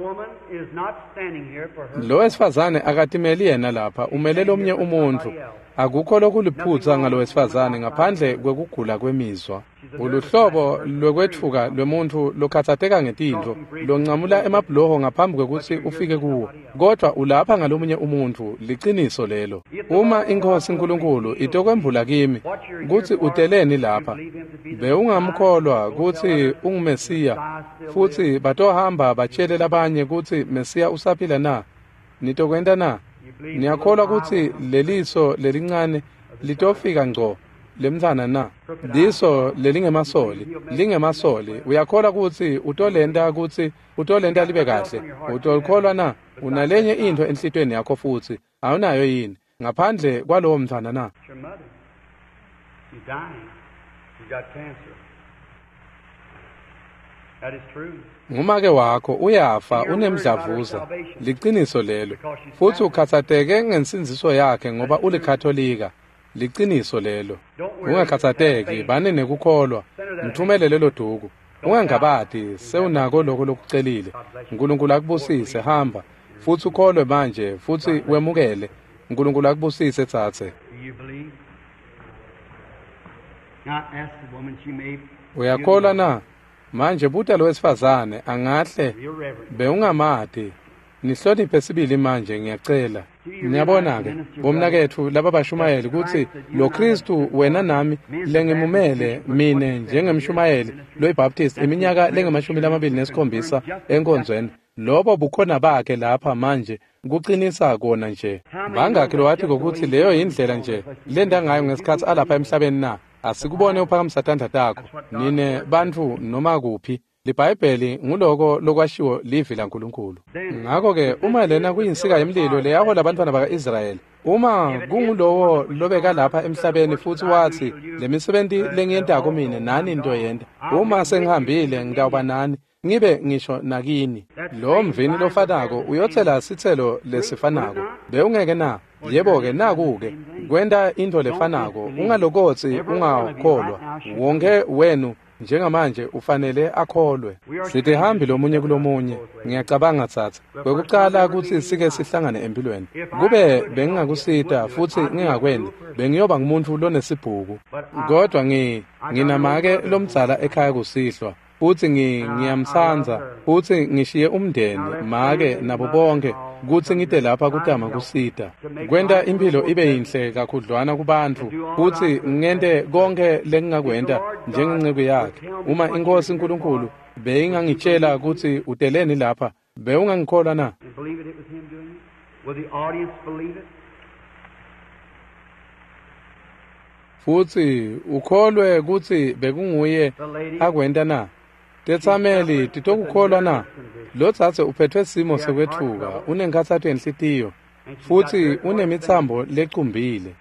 Lo wesifazane akatimeli yena lapha, umelele omnye umuntu. Akukho lokuliphutsa ngalo wesifazane ngaphandle kwekugula kwemizwa. Uluhlobo lwekwethuka lwemuntu lokhathateka ngetintfo, loncamula emabloho ngaphambi kwekuthi ufike kuwo. Kodwa ulapha ngalomunye umuntu, liciniso lelo. Uma inkosi uNkulunkulu itokwembula kimi, kuthi uteleni lapha, beungamkholwa kuthi unguMesiya, futhi batohamba batshele labanye kuthi Mesiya usaphila na, nitokwenda na. Niyakholwa ukuthi leliso lelincane litofika ngco lemthana na, liso lingemasoli, uyakholwa ukuthi utolenta libe kahle, utokholwa na, unalenye into enhlitweni yakho futhi, awunayo yini, ngaphandle kwalowo mthana na. Ngumake wakho uyafa unemdlavuza, liciniso lelo, futhi ukhathateke ngensinziso yakhe ngoba ulikhatholika, liciniso lelo. Ungakhathateki, bane nekukholwa, mthumele lelo duku. Ungangabati, sewunako lokho lokucelile. uNkulunkulu akubusise, hamba, futhi ukholwe manje, futhi wemukele. uNkulunkulu akubusise tsatse. Uyakholwa na? Manje buta lo wesifazane angahle beungamati, nihloniphe sibili manje ngiyacela. Niyabona-ke bomnakethu laba bashumayeli ukuthi lo Kristu wena nami lengimumele mine njengemshumayeli loyiBaptist iminyaka lenge27 enkonzweni, lobo bukhona bakhe lapha manje kuqinisa kona nje. Bangakhi lo wathi ukuthi leyo indlela nje lenda ngayo ngesikhathi alapha emhlabeni na? Asikubone uphakamisa tandla takho nine bantu noma kuphi. LiBhayibheli nguloko lokwashiwo livi laNkulunkulu. Ngakho ke uma lena kuyinsika yemlilo leyahola abantwana baka-Israyeli, uma kungulowo lobeka lapha emhlabeni futhi wathi lemisebenzi lengiyentako mina nani into yenda, uma sengihambile ngitawuba nani ngibe ngisho nakini. Lo mvini lofanako uyothela sithelo lesifanako. Bewungeke na? Yebo-ke naku-ke kwenta into lefanako, ungalokotsi ungakholwa. Wonke wenu njengamanje ufanele akholwe. Sithi hambi lomunye kulomunye. Ngiyacabanga thatha kwekucala ukuthi sike sihlangane empilweni, kube bengingakusita futhi ngingakwendi, bengiyoba ngumuntu lonesibhuku. Kodwa nginamake lomdzala ekhaya kusihlwa, futhi ngiyamsanza, futhi ngishiye umndeni make nabo bonke kuthi ngide lapha kutama kusita kwenta impilo ibe yinhle kakhudlwana kubantu, futhi ngente konke lengingakwenta njengenceku yakhe. Uma inkosi uNkulunkulu beyingangitshela ukuthi uteleni lapha, bewungangikholwa na? Futhi ukholwe ukuthi bekunguye akwenta na? Tetsameli titokukholwa na? Lotsatse uphethwe simo sokwethuka, unenkathatho enhlitiyo, futhi unemithambo lecumbile.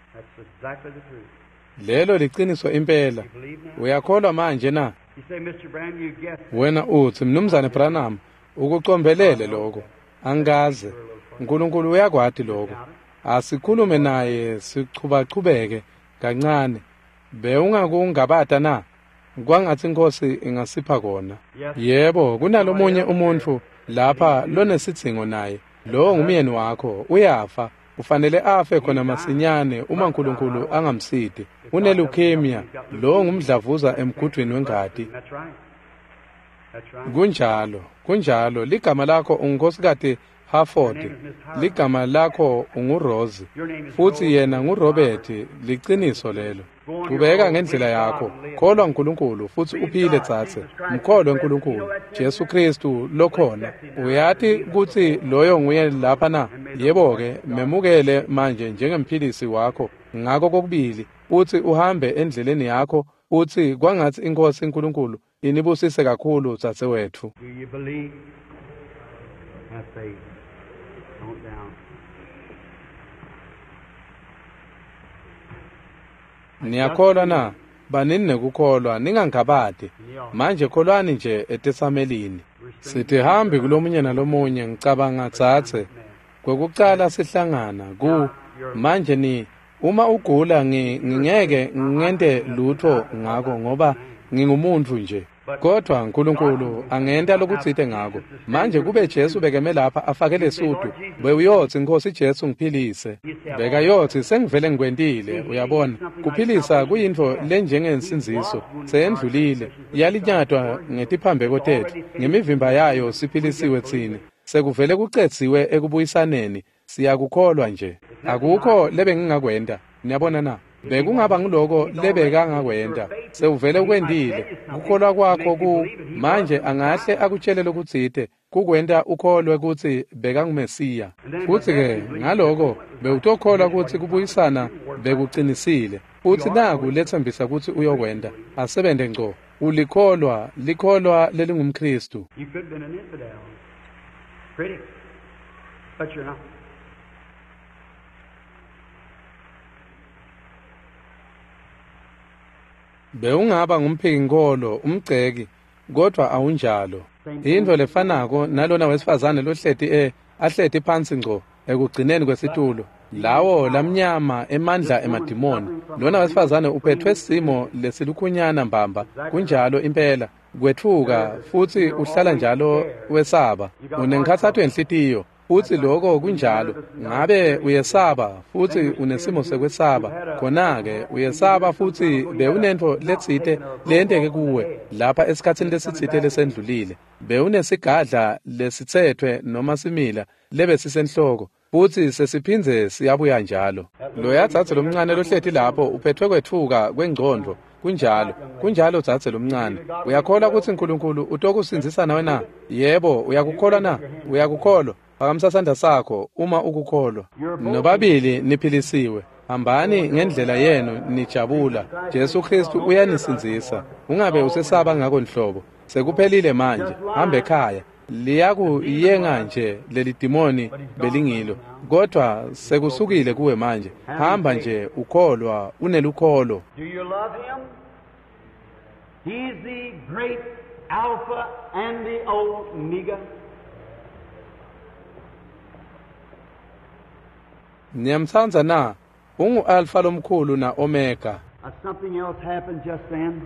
Lelo liqiniso impela. Uyakholwa manje na? Wena uthi Mnumzane Branham ukucombelele lokho. Angaze uNkulunkulu uyakwati lokho. Asikhulume naye sichubachubeke kancane. Bewungakungabata na? Kwangathi inkosi ingasipha kona. Yebo, kunalomunye umuntu lapha lonesidzingo naye. Lo ngumyeni wakho uyafa, ufanele afe khona masinyane uma uNkulunkulu angamsidi. Uneleukemia, lo ngumdlavuza emgudwini wengadi. Kunjalo, ligama lakho uNkosikazi Harford, ligama lakho unguRose, futhi yena nguRobert. Liqiniso lelo. Qhubeka ngendlela yakho, kholwa uNkulunkulu futhi uphile tsatse. Mkholwe uNkulunkulu, Jesu Kristu lokhona. Uyathi ukuthi loyo nguye lapha na? Yebo-ke, memukele manje njengemphilisi wakho ngako kokubili, uthi uhambe endleleni yakho, uthi kwangathi inkosi uNkulunkulu inibusise kakhulu tsatse wethu. Niyakholwa na? Banini nekukholwa, ningangabadi. Manje kholwani nje eTesamelini. Sithi hambi kulomunye nalomunye ngicabanga thathe. Kwekucala sihlangana manje uma ugula ngingeke ngente lutho ngako ngoba ngingumuntu nje. Kodwa uNkulunkulu angenta lokutsite ngako. Manje kube Jesu bekeme lapha afakele sudu, bewuyothi inkosi Jesu ngiphilise. Beka yothi sengivele ngikwentile, uyabona. Kuphilisa kuyinto lenjengensinziso, seyendlulile, yalinyatwa ngetiphambeko tethu. Ngemivimba yayo siphilisiwe thina. Sekuvele kucethiwe ekubuyisaneni, siyakukholwa nje. Akukho lebengingakwenda. Niyabona na? Bekungaba ngiloko lebekangakwenda. Sewuvele ukwendile. Ukukholwa kwakho manje angahle akutshelele ukutsite kukwenda ukholwe ukuthi bekangumesiya. Futhi ke ngaloko bewutokholwa ukuthi kubuyisana bekuqinisile. Futhi naku lethembisa ukuthi uyokwenda. Asebende ngco. Likholwa lelingumKristu. You could have been an infidel. Critic. But you're not. Bewungaba ngumpheki nkolo, umgceki, kodwa awunjalo. Into lefanako nalona wesifazane lohleti ahleti phansi ngco ekugcineni kwesitulo. Lawo lamnyama emandla emadimoni. Lona wesifazane uphethwe simo lesilukhunyana mbamba. Kunjalo impela, kwethuka futhi uhlala njalo wesaba. Unenkathatho enhlitiyo. Futhi lokho kunjalo, ngabe uyesaba futhi unesimo sekwesaba, khona-ke uyesaba futhi bewunento letsite lenteke kuwe lapha esikhathini lesitsite lesendlulile. Bewunesigadla lesithethwe noma simila lebe sisenhloko, futhi sesiphindze siyabuya njalo. Lo yathathe lomncane lohleti lapho uphethwe kwethuka kwengqondo. Kunjalo thathe lomncane. Uyakholwa ukuthi uNkulunkulu utokusindisa nawe na? Yebo, uyakukholwa na? Uyakukholwa? Phakamisa sakho uma ukukholwa. Nobabili niphilisiwe. Hambani ngendlela yenu nijabula. Jesu Kristu uyanisinzisa. Ungabe usesaba ngako nhlobo. Sekuphelile manje. Hambe ekhaya. liyakuyenga nje leli dimoni belingilo, kodwa sekusukile kuwe manje. Hamba nje ukholwa, unelukholo. Do you love him? He's the great Alpha and the Omega. Niyamthanza na, ungu-alpha lomkhulu na omega. Something else happened just then.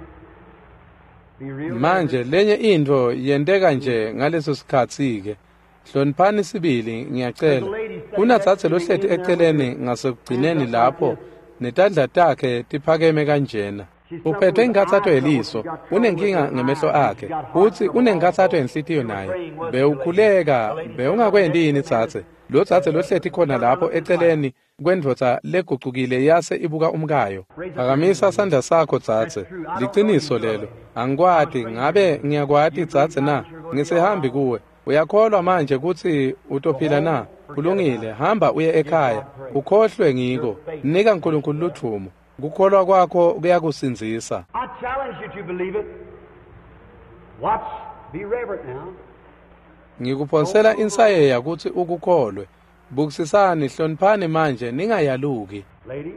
Manje lenye into yenteka nje ngaleso sikhathi-ke. Hloniphani sibili ngiyacela. Unatsatse lohlethi eceleni ngasekugcineni lapho netandla takhe tiphakeme kanjena. Uphethwe inkathatho yeliso, unenkinga ngemehlo akhe, futhi unenkathatho yenhlitiyo naye. Bewukhuleka, bewungakwendi yini tsatse? Lo tsatse lohlethi khona lapho eceleni kwendvodza legucukile yase ibuka umkayo. Phakamisa sandla sakho tsatse, liqiniso lelo. Angikwati, ngabe ngiyakwati tsatse na, ngisehambi kuwe. Uyakholwa manje ukuthi utophila na? Kulungile, hamba uye ekhaya, ukhohlwe ngiko, nika uNkulunkulu luthumo. Kukholwa kwakho kuyakusinzisa. I challenge you to believe it. Watch, be reverent now. Ngikuphosela insayeya ukuthi ukukholwe. Bukisisani, hloniphani manje, ningayaluki. Lady,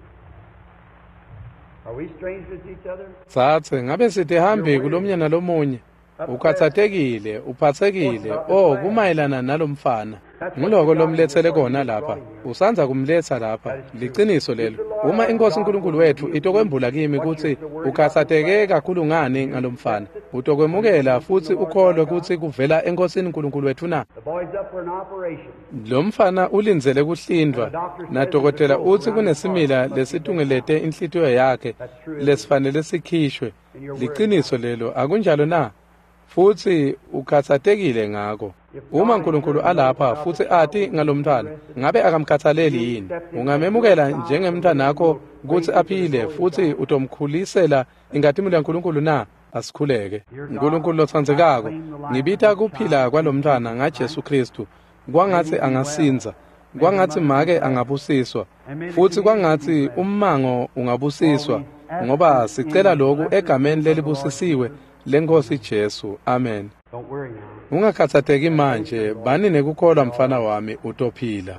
are we strangers to each other? Tsatse, ngabe sithi hambi kulomnyana lomunye. Ukhathatekile, uphathekile, kumayelana nalomfana. Ngiloko lomlethele kona lapha. Usanza kumletha lapha. Liqiniso lelo. Uma inkosi uNkulunkulu wethu itokwembula kimi ukuthi ukhathateke kakhulu ngani ngalomfana. Utokwemukela futhi ukholwe ukuthi kuvela enkosini uNkulunkulu wethu na. The boy's up for an operation. Lo mfana ulindzele kuhlindwa. Nadokotela uthi kunesimila lesitungelete inhlitiyo yakhe lesifanele sikhishwe. Liqiniso lelo, akunjalo na? Futhi ukhathatekile ngako. Uma uNkulunkulu alapha futhi athi ngalomntwana, ngabe akamkhathaleli yini? Ungamemukela njengemntwana wakho ukuthi aphile futhi utomkhulisela ingatimulo yaNkulunkulu na? Asikhuleke. uNkulunkulu lothandzekako, ngibitha kuphila kwalomntwana ngaJesu Kristu. Kwangathi angasinza, kwangathi make angabusiswa, futhi kwangathi ummango ungabusiswa, ngoba sicela lokhu egameni lelibusisiwe lenkosi Jesu. Amen. Don't worry now. Ungakhathatheki manje, bani nekukholwa mfana wami utophila.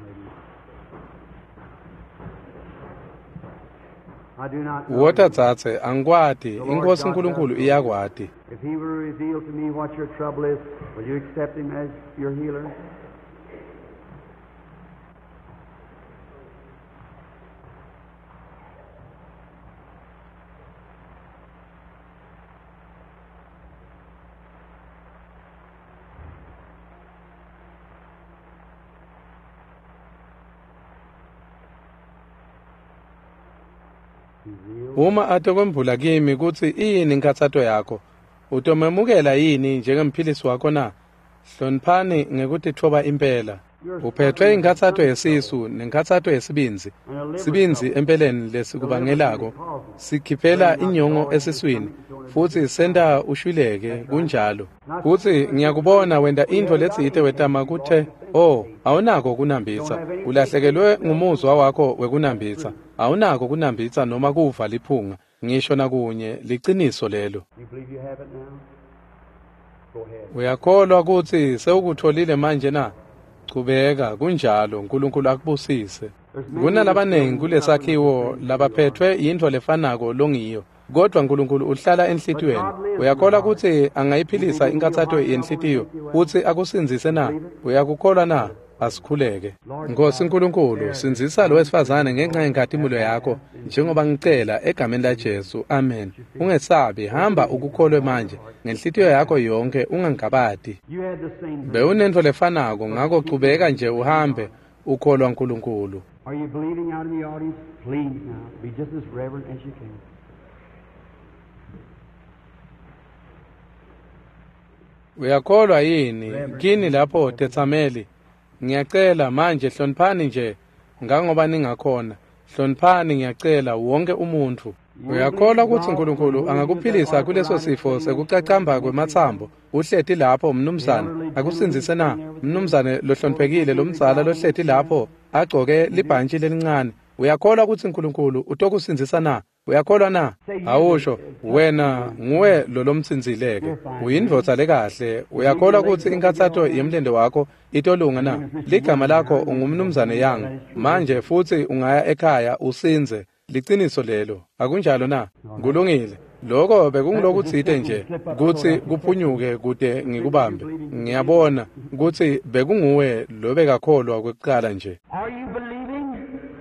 I do not know. Wota tsatse, angikwati, inkosi uNkulunkulu iyakwati. If he will reveal to me what your trouble is, will you accept him as your healer? Uma atokwembula kimi ukuthi yini inkathatho yakho, utomemukela yini njengemphilisi wakho na? Hloniphani ngekuthi thoba impela. Uphethwe inkathatho yesisu nenkathatho yesibinzi. Sibinzi empeleni lesikubangelako, sikhiphela inyongo esiswini, futhi senda ushwileke kunjalo. Futhi ngiyakubona wenda into letsite wetama kuthe, awunako kunambitsa. Ulahlekelwe ngumuzwa wakho wekunambitsa. Awunako kunambitsa noma kuva liphunga. Ngisho nakunye, liqiniso lelo. You believe you have it now? Go ahead. Uyakholwa ukuthi sewukutholile manje na? Qhubeka kunjalo, uNkulunkulu akubusise. Kunalabanengi kulesakhiwo labaphethwe into lefanako longiyo. Kodwa uNkulunkulu uhlala enhlitiyweni. Uyakholwa ukuthi angayiphilisa inkathatho yenhlitiyo uthi akusinzise na? Uyakukholwa na? Asikhuleke. Nkosi uNkulunkulu, sinzisa lo wesifazane ngenxa yenkathimulo yakho njengoba ngicela egameni laJesu. Amen. Ungesabi, hamba ukukholwe manje ngenhlitiyo yakho yonke, ungangabadi. You had the same. Bewunento lefanako, ngakho qhubeka nje uhambe ukholwa uNkulunkulu. Are you believing out in the audience? Please now, be just as reverent as you can. Uyakholwa yini kini lapho Tetsameli? Ngiyacela manje hloniphani nje ngangoba ningakhona. Hloniphani ngiyacela wonke umuntu. Uyakholwa ukuthi uNkulunkulu angakuphilisa kuleso sifo sekucacamba kwemathambo? Uhlethi lapho mnumzane, akusinzise na? Mnumzane lohloniphekile lomzala lohlethi lapho agcoke libhantshi lelincane. uyakholwa ukuthi uNkulunkulu utokusindisa na? Uyakholwa na? Awusho wena nguwe lomtsinzileke, uyindvodza lekahle. Uyakholwa ukuthi inkathato yemlende wakho itolunga na? Ligama lakho ungumnumzane Young manje futhi ungaya ekhaya usinze. Liqiniso lelo, akunjalo na? Kulungile. Lokho bekungilokutsite nje kuthi kuphunyuke kude ngikubambe. Ngiyabona ukuthi bekunguwe lobekakholwa kwekuqala nje. Are you believing?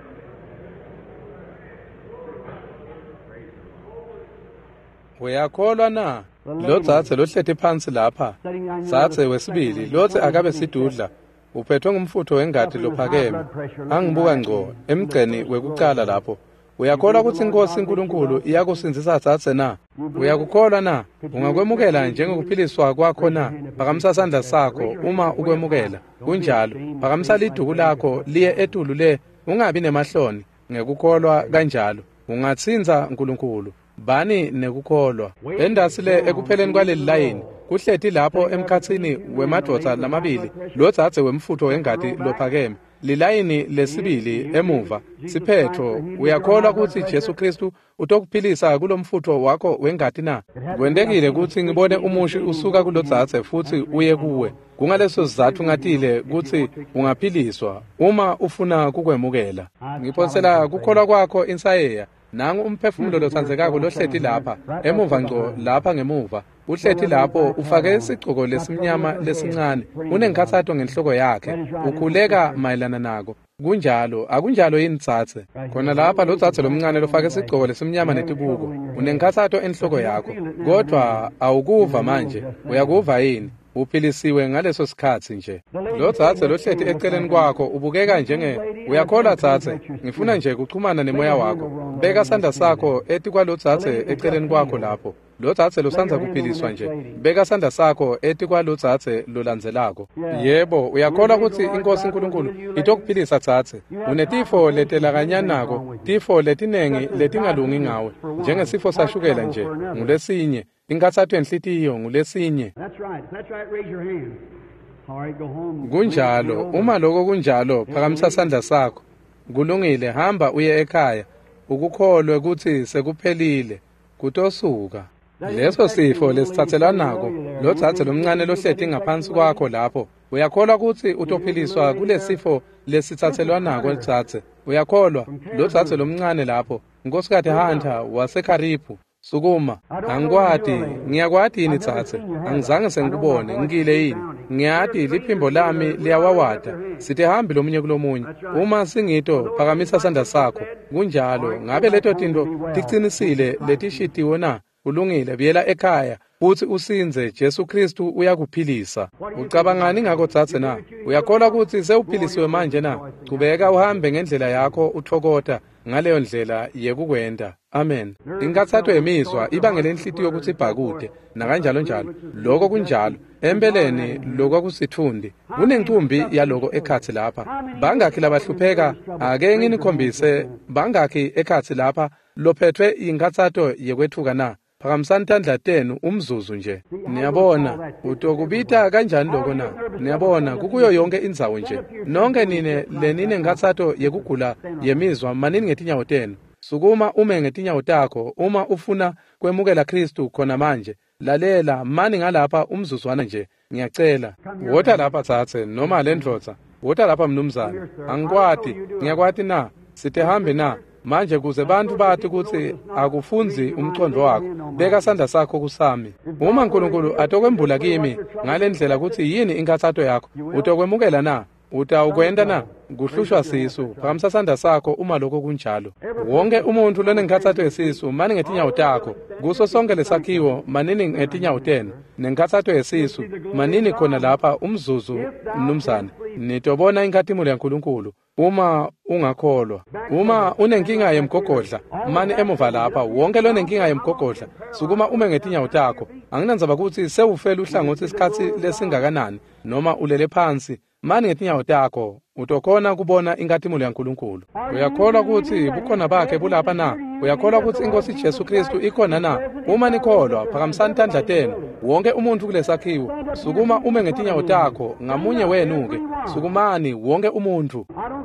Uyakholwa na? Lo dzadze lohlete phansi lapha. Dzadze wesibili, lothi akabe sidudla. Uphethwe ngumfutho wengati lophakeme. Angibuka ngco emgceni wekuqala lapho. Uyakholwa ukuthi iNkosi uNkulunkulu iyakusindisa dzadze na? Uyakukholwa na? Ungakwemukela njengokuphiliswa kwakho na? Phakamisa isandla sakho uma ukwemukela. Kunjalo, phakamisa liduku lakho liye etulu le, ungabi nemahloni. Ngekukholwa kanjalo, ungatsinza uNkulunkulu. Bani nekukholwa. Endasi le ekupheleni kwaleli layini, kuhleti lapho emkhatsini wemadvodza lamabili, lo dzadze wemfutho wengati lophakeme. Lilayini lesibili emuva, Siphetho, uyakholwa ukuthi Jesu Kristu utokuphilisa kulomfutho wakho wengati na? Kwendekile ukuthi ngibone umushi usuka kulo dzadze futhi uye kuwe. Kungaleso sizathu ngatile ukuthi ungaphiliswa uma ufuna kukwemukela. Ngiphonsela kukholwa kwakho insayeya. Nangu umphefumulo lothandzekako lohleti lapha, emuva ngco lapha ngemuva. Uhleti lapho ufake isigqoko lesimnyama lesincane, unenkathato ngenhloko yakhe, ukhuleka mayelana nako. Kunjalo, akunjalo yini dzadze? Khona lapha lo dzadze lomncane lofake isigqoko lesimnyama netibuko, unenkathato enhloko yakho. Kodwa awukuva manje, uyakuva yini? Uphilisiwe ngaleso sikhathi nje. Lo dzadze lohleti eceleni kwakho ubukeka uyakholwa dzadze, ngifuna nje kuchumana nemoya wakho. Beka isandla sakho eti kwalo dzadze eceleni kwakho lapho. Lo dzadze losanza kuphiliswa nje. Beka isandla sakho eti kwalo dzadze lolandzelako. Yebo, uyakholwa ukuthi iNkosi uNkulunkulu itokuphilisa dzadze. Unetifo letelakanyanako, tifo letinengi letingalungi ngawe. Njengesifo sashukela nje, ngulesinye. Inkathato enhlitiyo ngulesinye. That's right, raise your hand. All right, go home. Kunjalo, uma lokho kunjalo, phakamisa isandla sakho. Kulungile, hamba uye ekhaya. Ukukholwe ukuthi sekuphelile, kutosuka. Leso sifo lesithathelwanako, lo dzadze lomncane lohleti ngaphansi kwakho lapho. Uyakholwa ukuthi utophiliswa kule sifo lesithathelwanako dzadze. Uyakholwa, lo dzadze lomncane lapho. Nkosikazi Hunter waseKhariphu. Sukuma, angikwati, ngiyakwati yini dzadze? Angizange sengikubone, ngile yini? Ngiyati liphimbo lami liyawawada. Sithi hambi lomunye kulomunye. Uma singito phakamisa isandla sakho. Kunjalo, ngabe leto tinto tiqinisile letishitiwe na? Ulungile, biyela ekhaya. Uthi usinze Jesu Kristu uyakuphilisa. Ucabangani ngako dzadze na? Uyakholwa ukuthi sewuphilisiwe manje na? Qhubeka uhambe ngendlela yakho uthokota ngaleyo ndlela yekukwenda. Amen. Inkathato yemizwa ibangele inhlitiyo ukuthi ibhakude nakanjalo njalo. Lokho kunjalo. Empeleni lokho kusithundi. Kunenkumbi yaloko ekhathi lapha. Bangakhi labahlupheka? Ake nginikhombise bangakhi ekhathi lapha lophethwe inkathato yekwethuka na? Phakamisani tandla tenu umzuzu nje. Niyabona utokubita kanjani lokho na? Niyabona kukuyo yonke indzawo nje. Nonke nine nkathato yekugula yemizwa manini ngetinyawo tenu. Sukuma ume ngetinyawo takho uma ufuna kwemukela Kristu khona manje. Lalela mani ngalapha umzuzwana nje. Ngiyacela. Wota lapha dzadze noma lendvodza. Wota lapha mnumzane. Angikwati, ngiyakwati na? Sithe hambe na? Manje kuze bantu bathi ukuthi akufunzi umcondo wakho, beka isandla sakho kusami. Uma uNkulunkulu atokwembula kimi ngalendlela ukuthi yini inkathato yakho, utokwemukela na? Utawukwenda na? Kuhlushwa sisu, phakamisa isandla sakho uma lokho kunjalo. Wonke umuntu lonenkathato yesisu mani ngetinyawo takho, kuso sonke lesakhiwo manini ngetinyawo tenu. Nenkathato yesisu manini khona lapha umzuzu mnumzane. Nitobona inkathimulo yaNkulunkulu. Uma ungakholwa, uma unenkinga yemgogodla, mani emuva lapha, wonke lo nenkinga yemgogodla, sukuma ume ngetinyawo takho. Anginandzaba ukuthi sewufela uhlangothi isikhathi lesingakanani noma ulele phansi, mani ngetinyawo takho, utokhona kubona inkathimulo yaNkulunkulu. Uyakholwa ukuthi bukhona bakhe bulapha na? Uyakholwa ukuthi iNkosi Jesu Kristu ikhona na? Uma nikholwa, phakamisani tandla tenu, wonke umuntu kulesakhiwo, sukuma ume ngetinyawo takho, ngamunye wenuke, sukumani wonke umuntu. I don't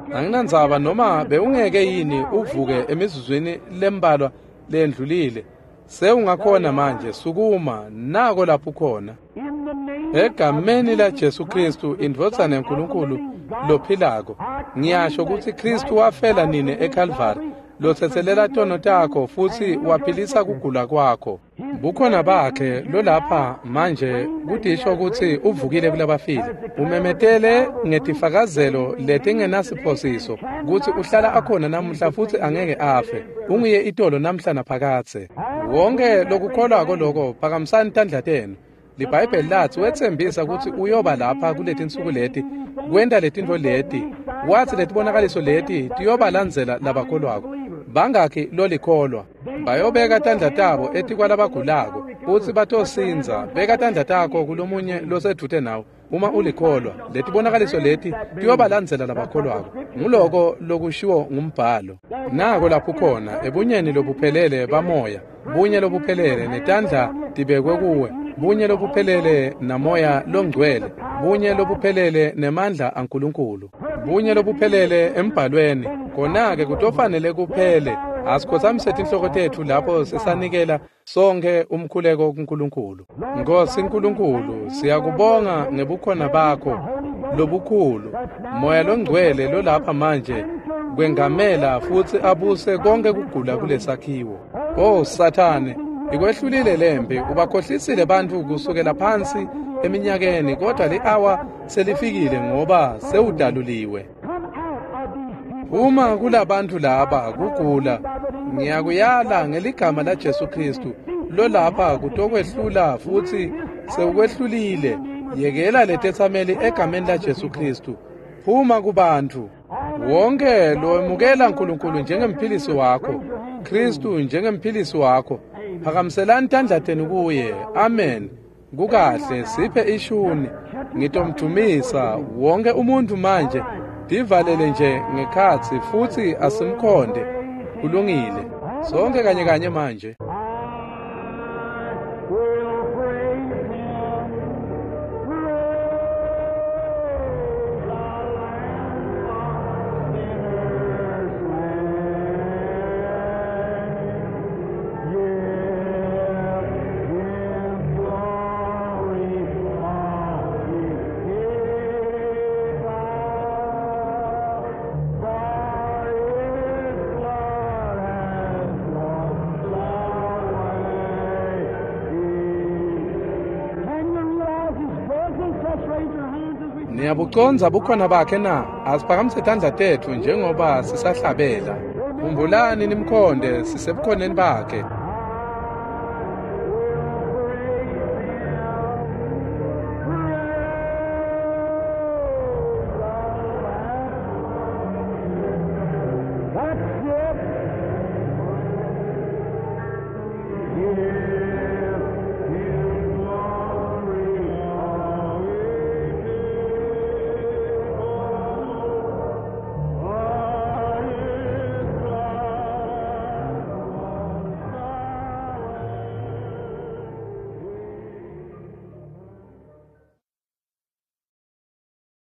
anginandzaba noma bewungeke yini uvuke emizuzwini lembalwa lendlulile sewungakhona manje sukuma nako lapho khona egameni la Jesu Kristu indvodana yaNkulunkulu lophilako ngiyasho ukuthi Kristu wafela nini eCalvary lothethelela tono takho futhi waphilisa kugula kwakho bukhona bakhe lo lapha manje kudisho ukuthi uvukile kulabafile umemetele ngetifakazelo letingenasiphosiso ukuthi uhlala akhona namuhla futhi angeke afe ungiye itolo namhla naphakathe wonke lokukholwako lokho phakamisani tandla tenu libhayibheli lathi wethembisa ukuthi uyoba lapha kuletinsuku leti kwenda letinto leti wathi letibonakaliso leti tiyobalandzela labakholwako bangakhi lolikholwa bayobeka tandla tabo etikwalabagulako uthi batosinza beka tandla takho kulomunye losedute nawo uma ulikholwa letibonakaliso leti tiyobalandzela labakholwako nguloko lokushiwo ngumbhalo nako lapho khona ebunyeni lobuphelele bamoya bunye lobuphelele netandla tibekwe kuwe bunye lobuphelele namoya longcwele bunye lobuphelele nemandla aNkulunkulu bunye lobuphelele embhalweni konake kutofanele kuphele asikhosamsethe inhloko tethu lapho sisanikela sonke umkhuleko kuNkulunkulu Nkosi uNkulunkulu siyakubonga ngebukhona bakho lobukhulu moya longcwele lo lapha manje kwengamela futhi abuse konke kugula kulesakhiwo Sathane ikwehlulile lembe ubakhohlisile bantu kusukela phansi eminyakeni kodwa le-hour selifikile ngoba sewudaluliwe uma kulabantu laba kugula ngiyakuyala ngeligama la Jesu Kristu lo lapha kutokwehlula futhi sewukwehlulile yekela letethameli egameni la Jesu Kristu phuma kubantu wonke loemukela uNkulunkulu njengemphilisi wakho Kristu njengemphilisi wakho phakamiselani tandla tenu kuye amen kukahle siphe ishuni ngitomdumisa wonke umuntu manje divalele nje ngekhathi futhi asimkhonde kulungile sonke kanye kanye manje Niyabuconza bukhona bakhe na asiphakamise tandla tethu njengoba sisahlabela Khumbulani nimkhonde sisebukhoneni bakhe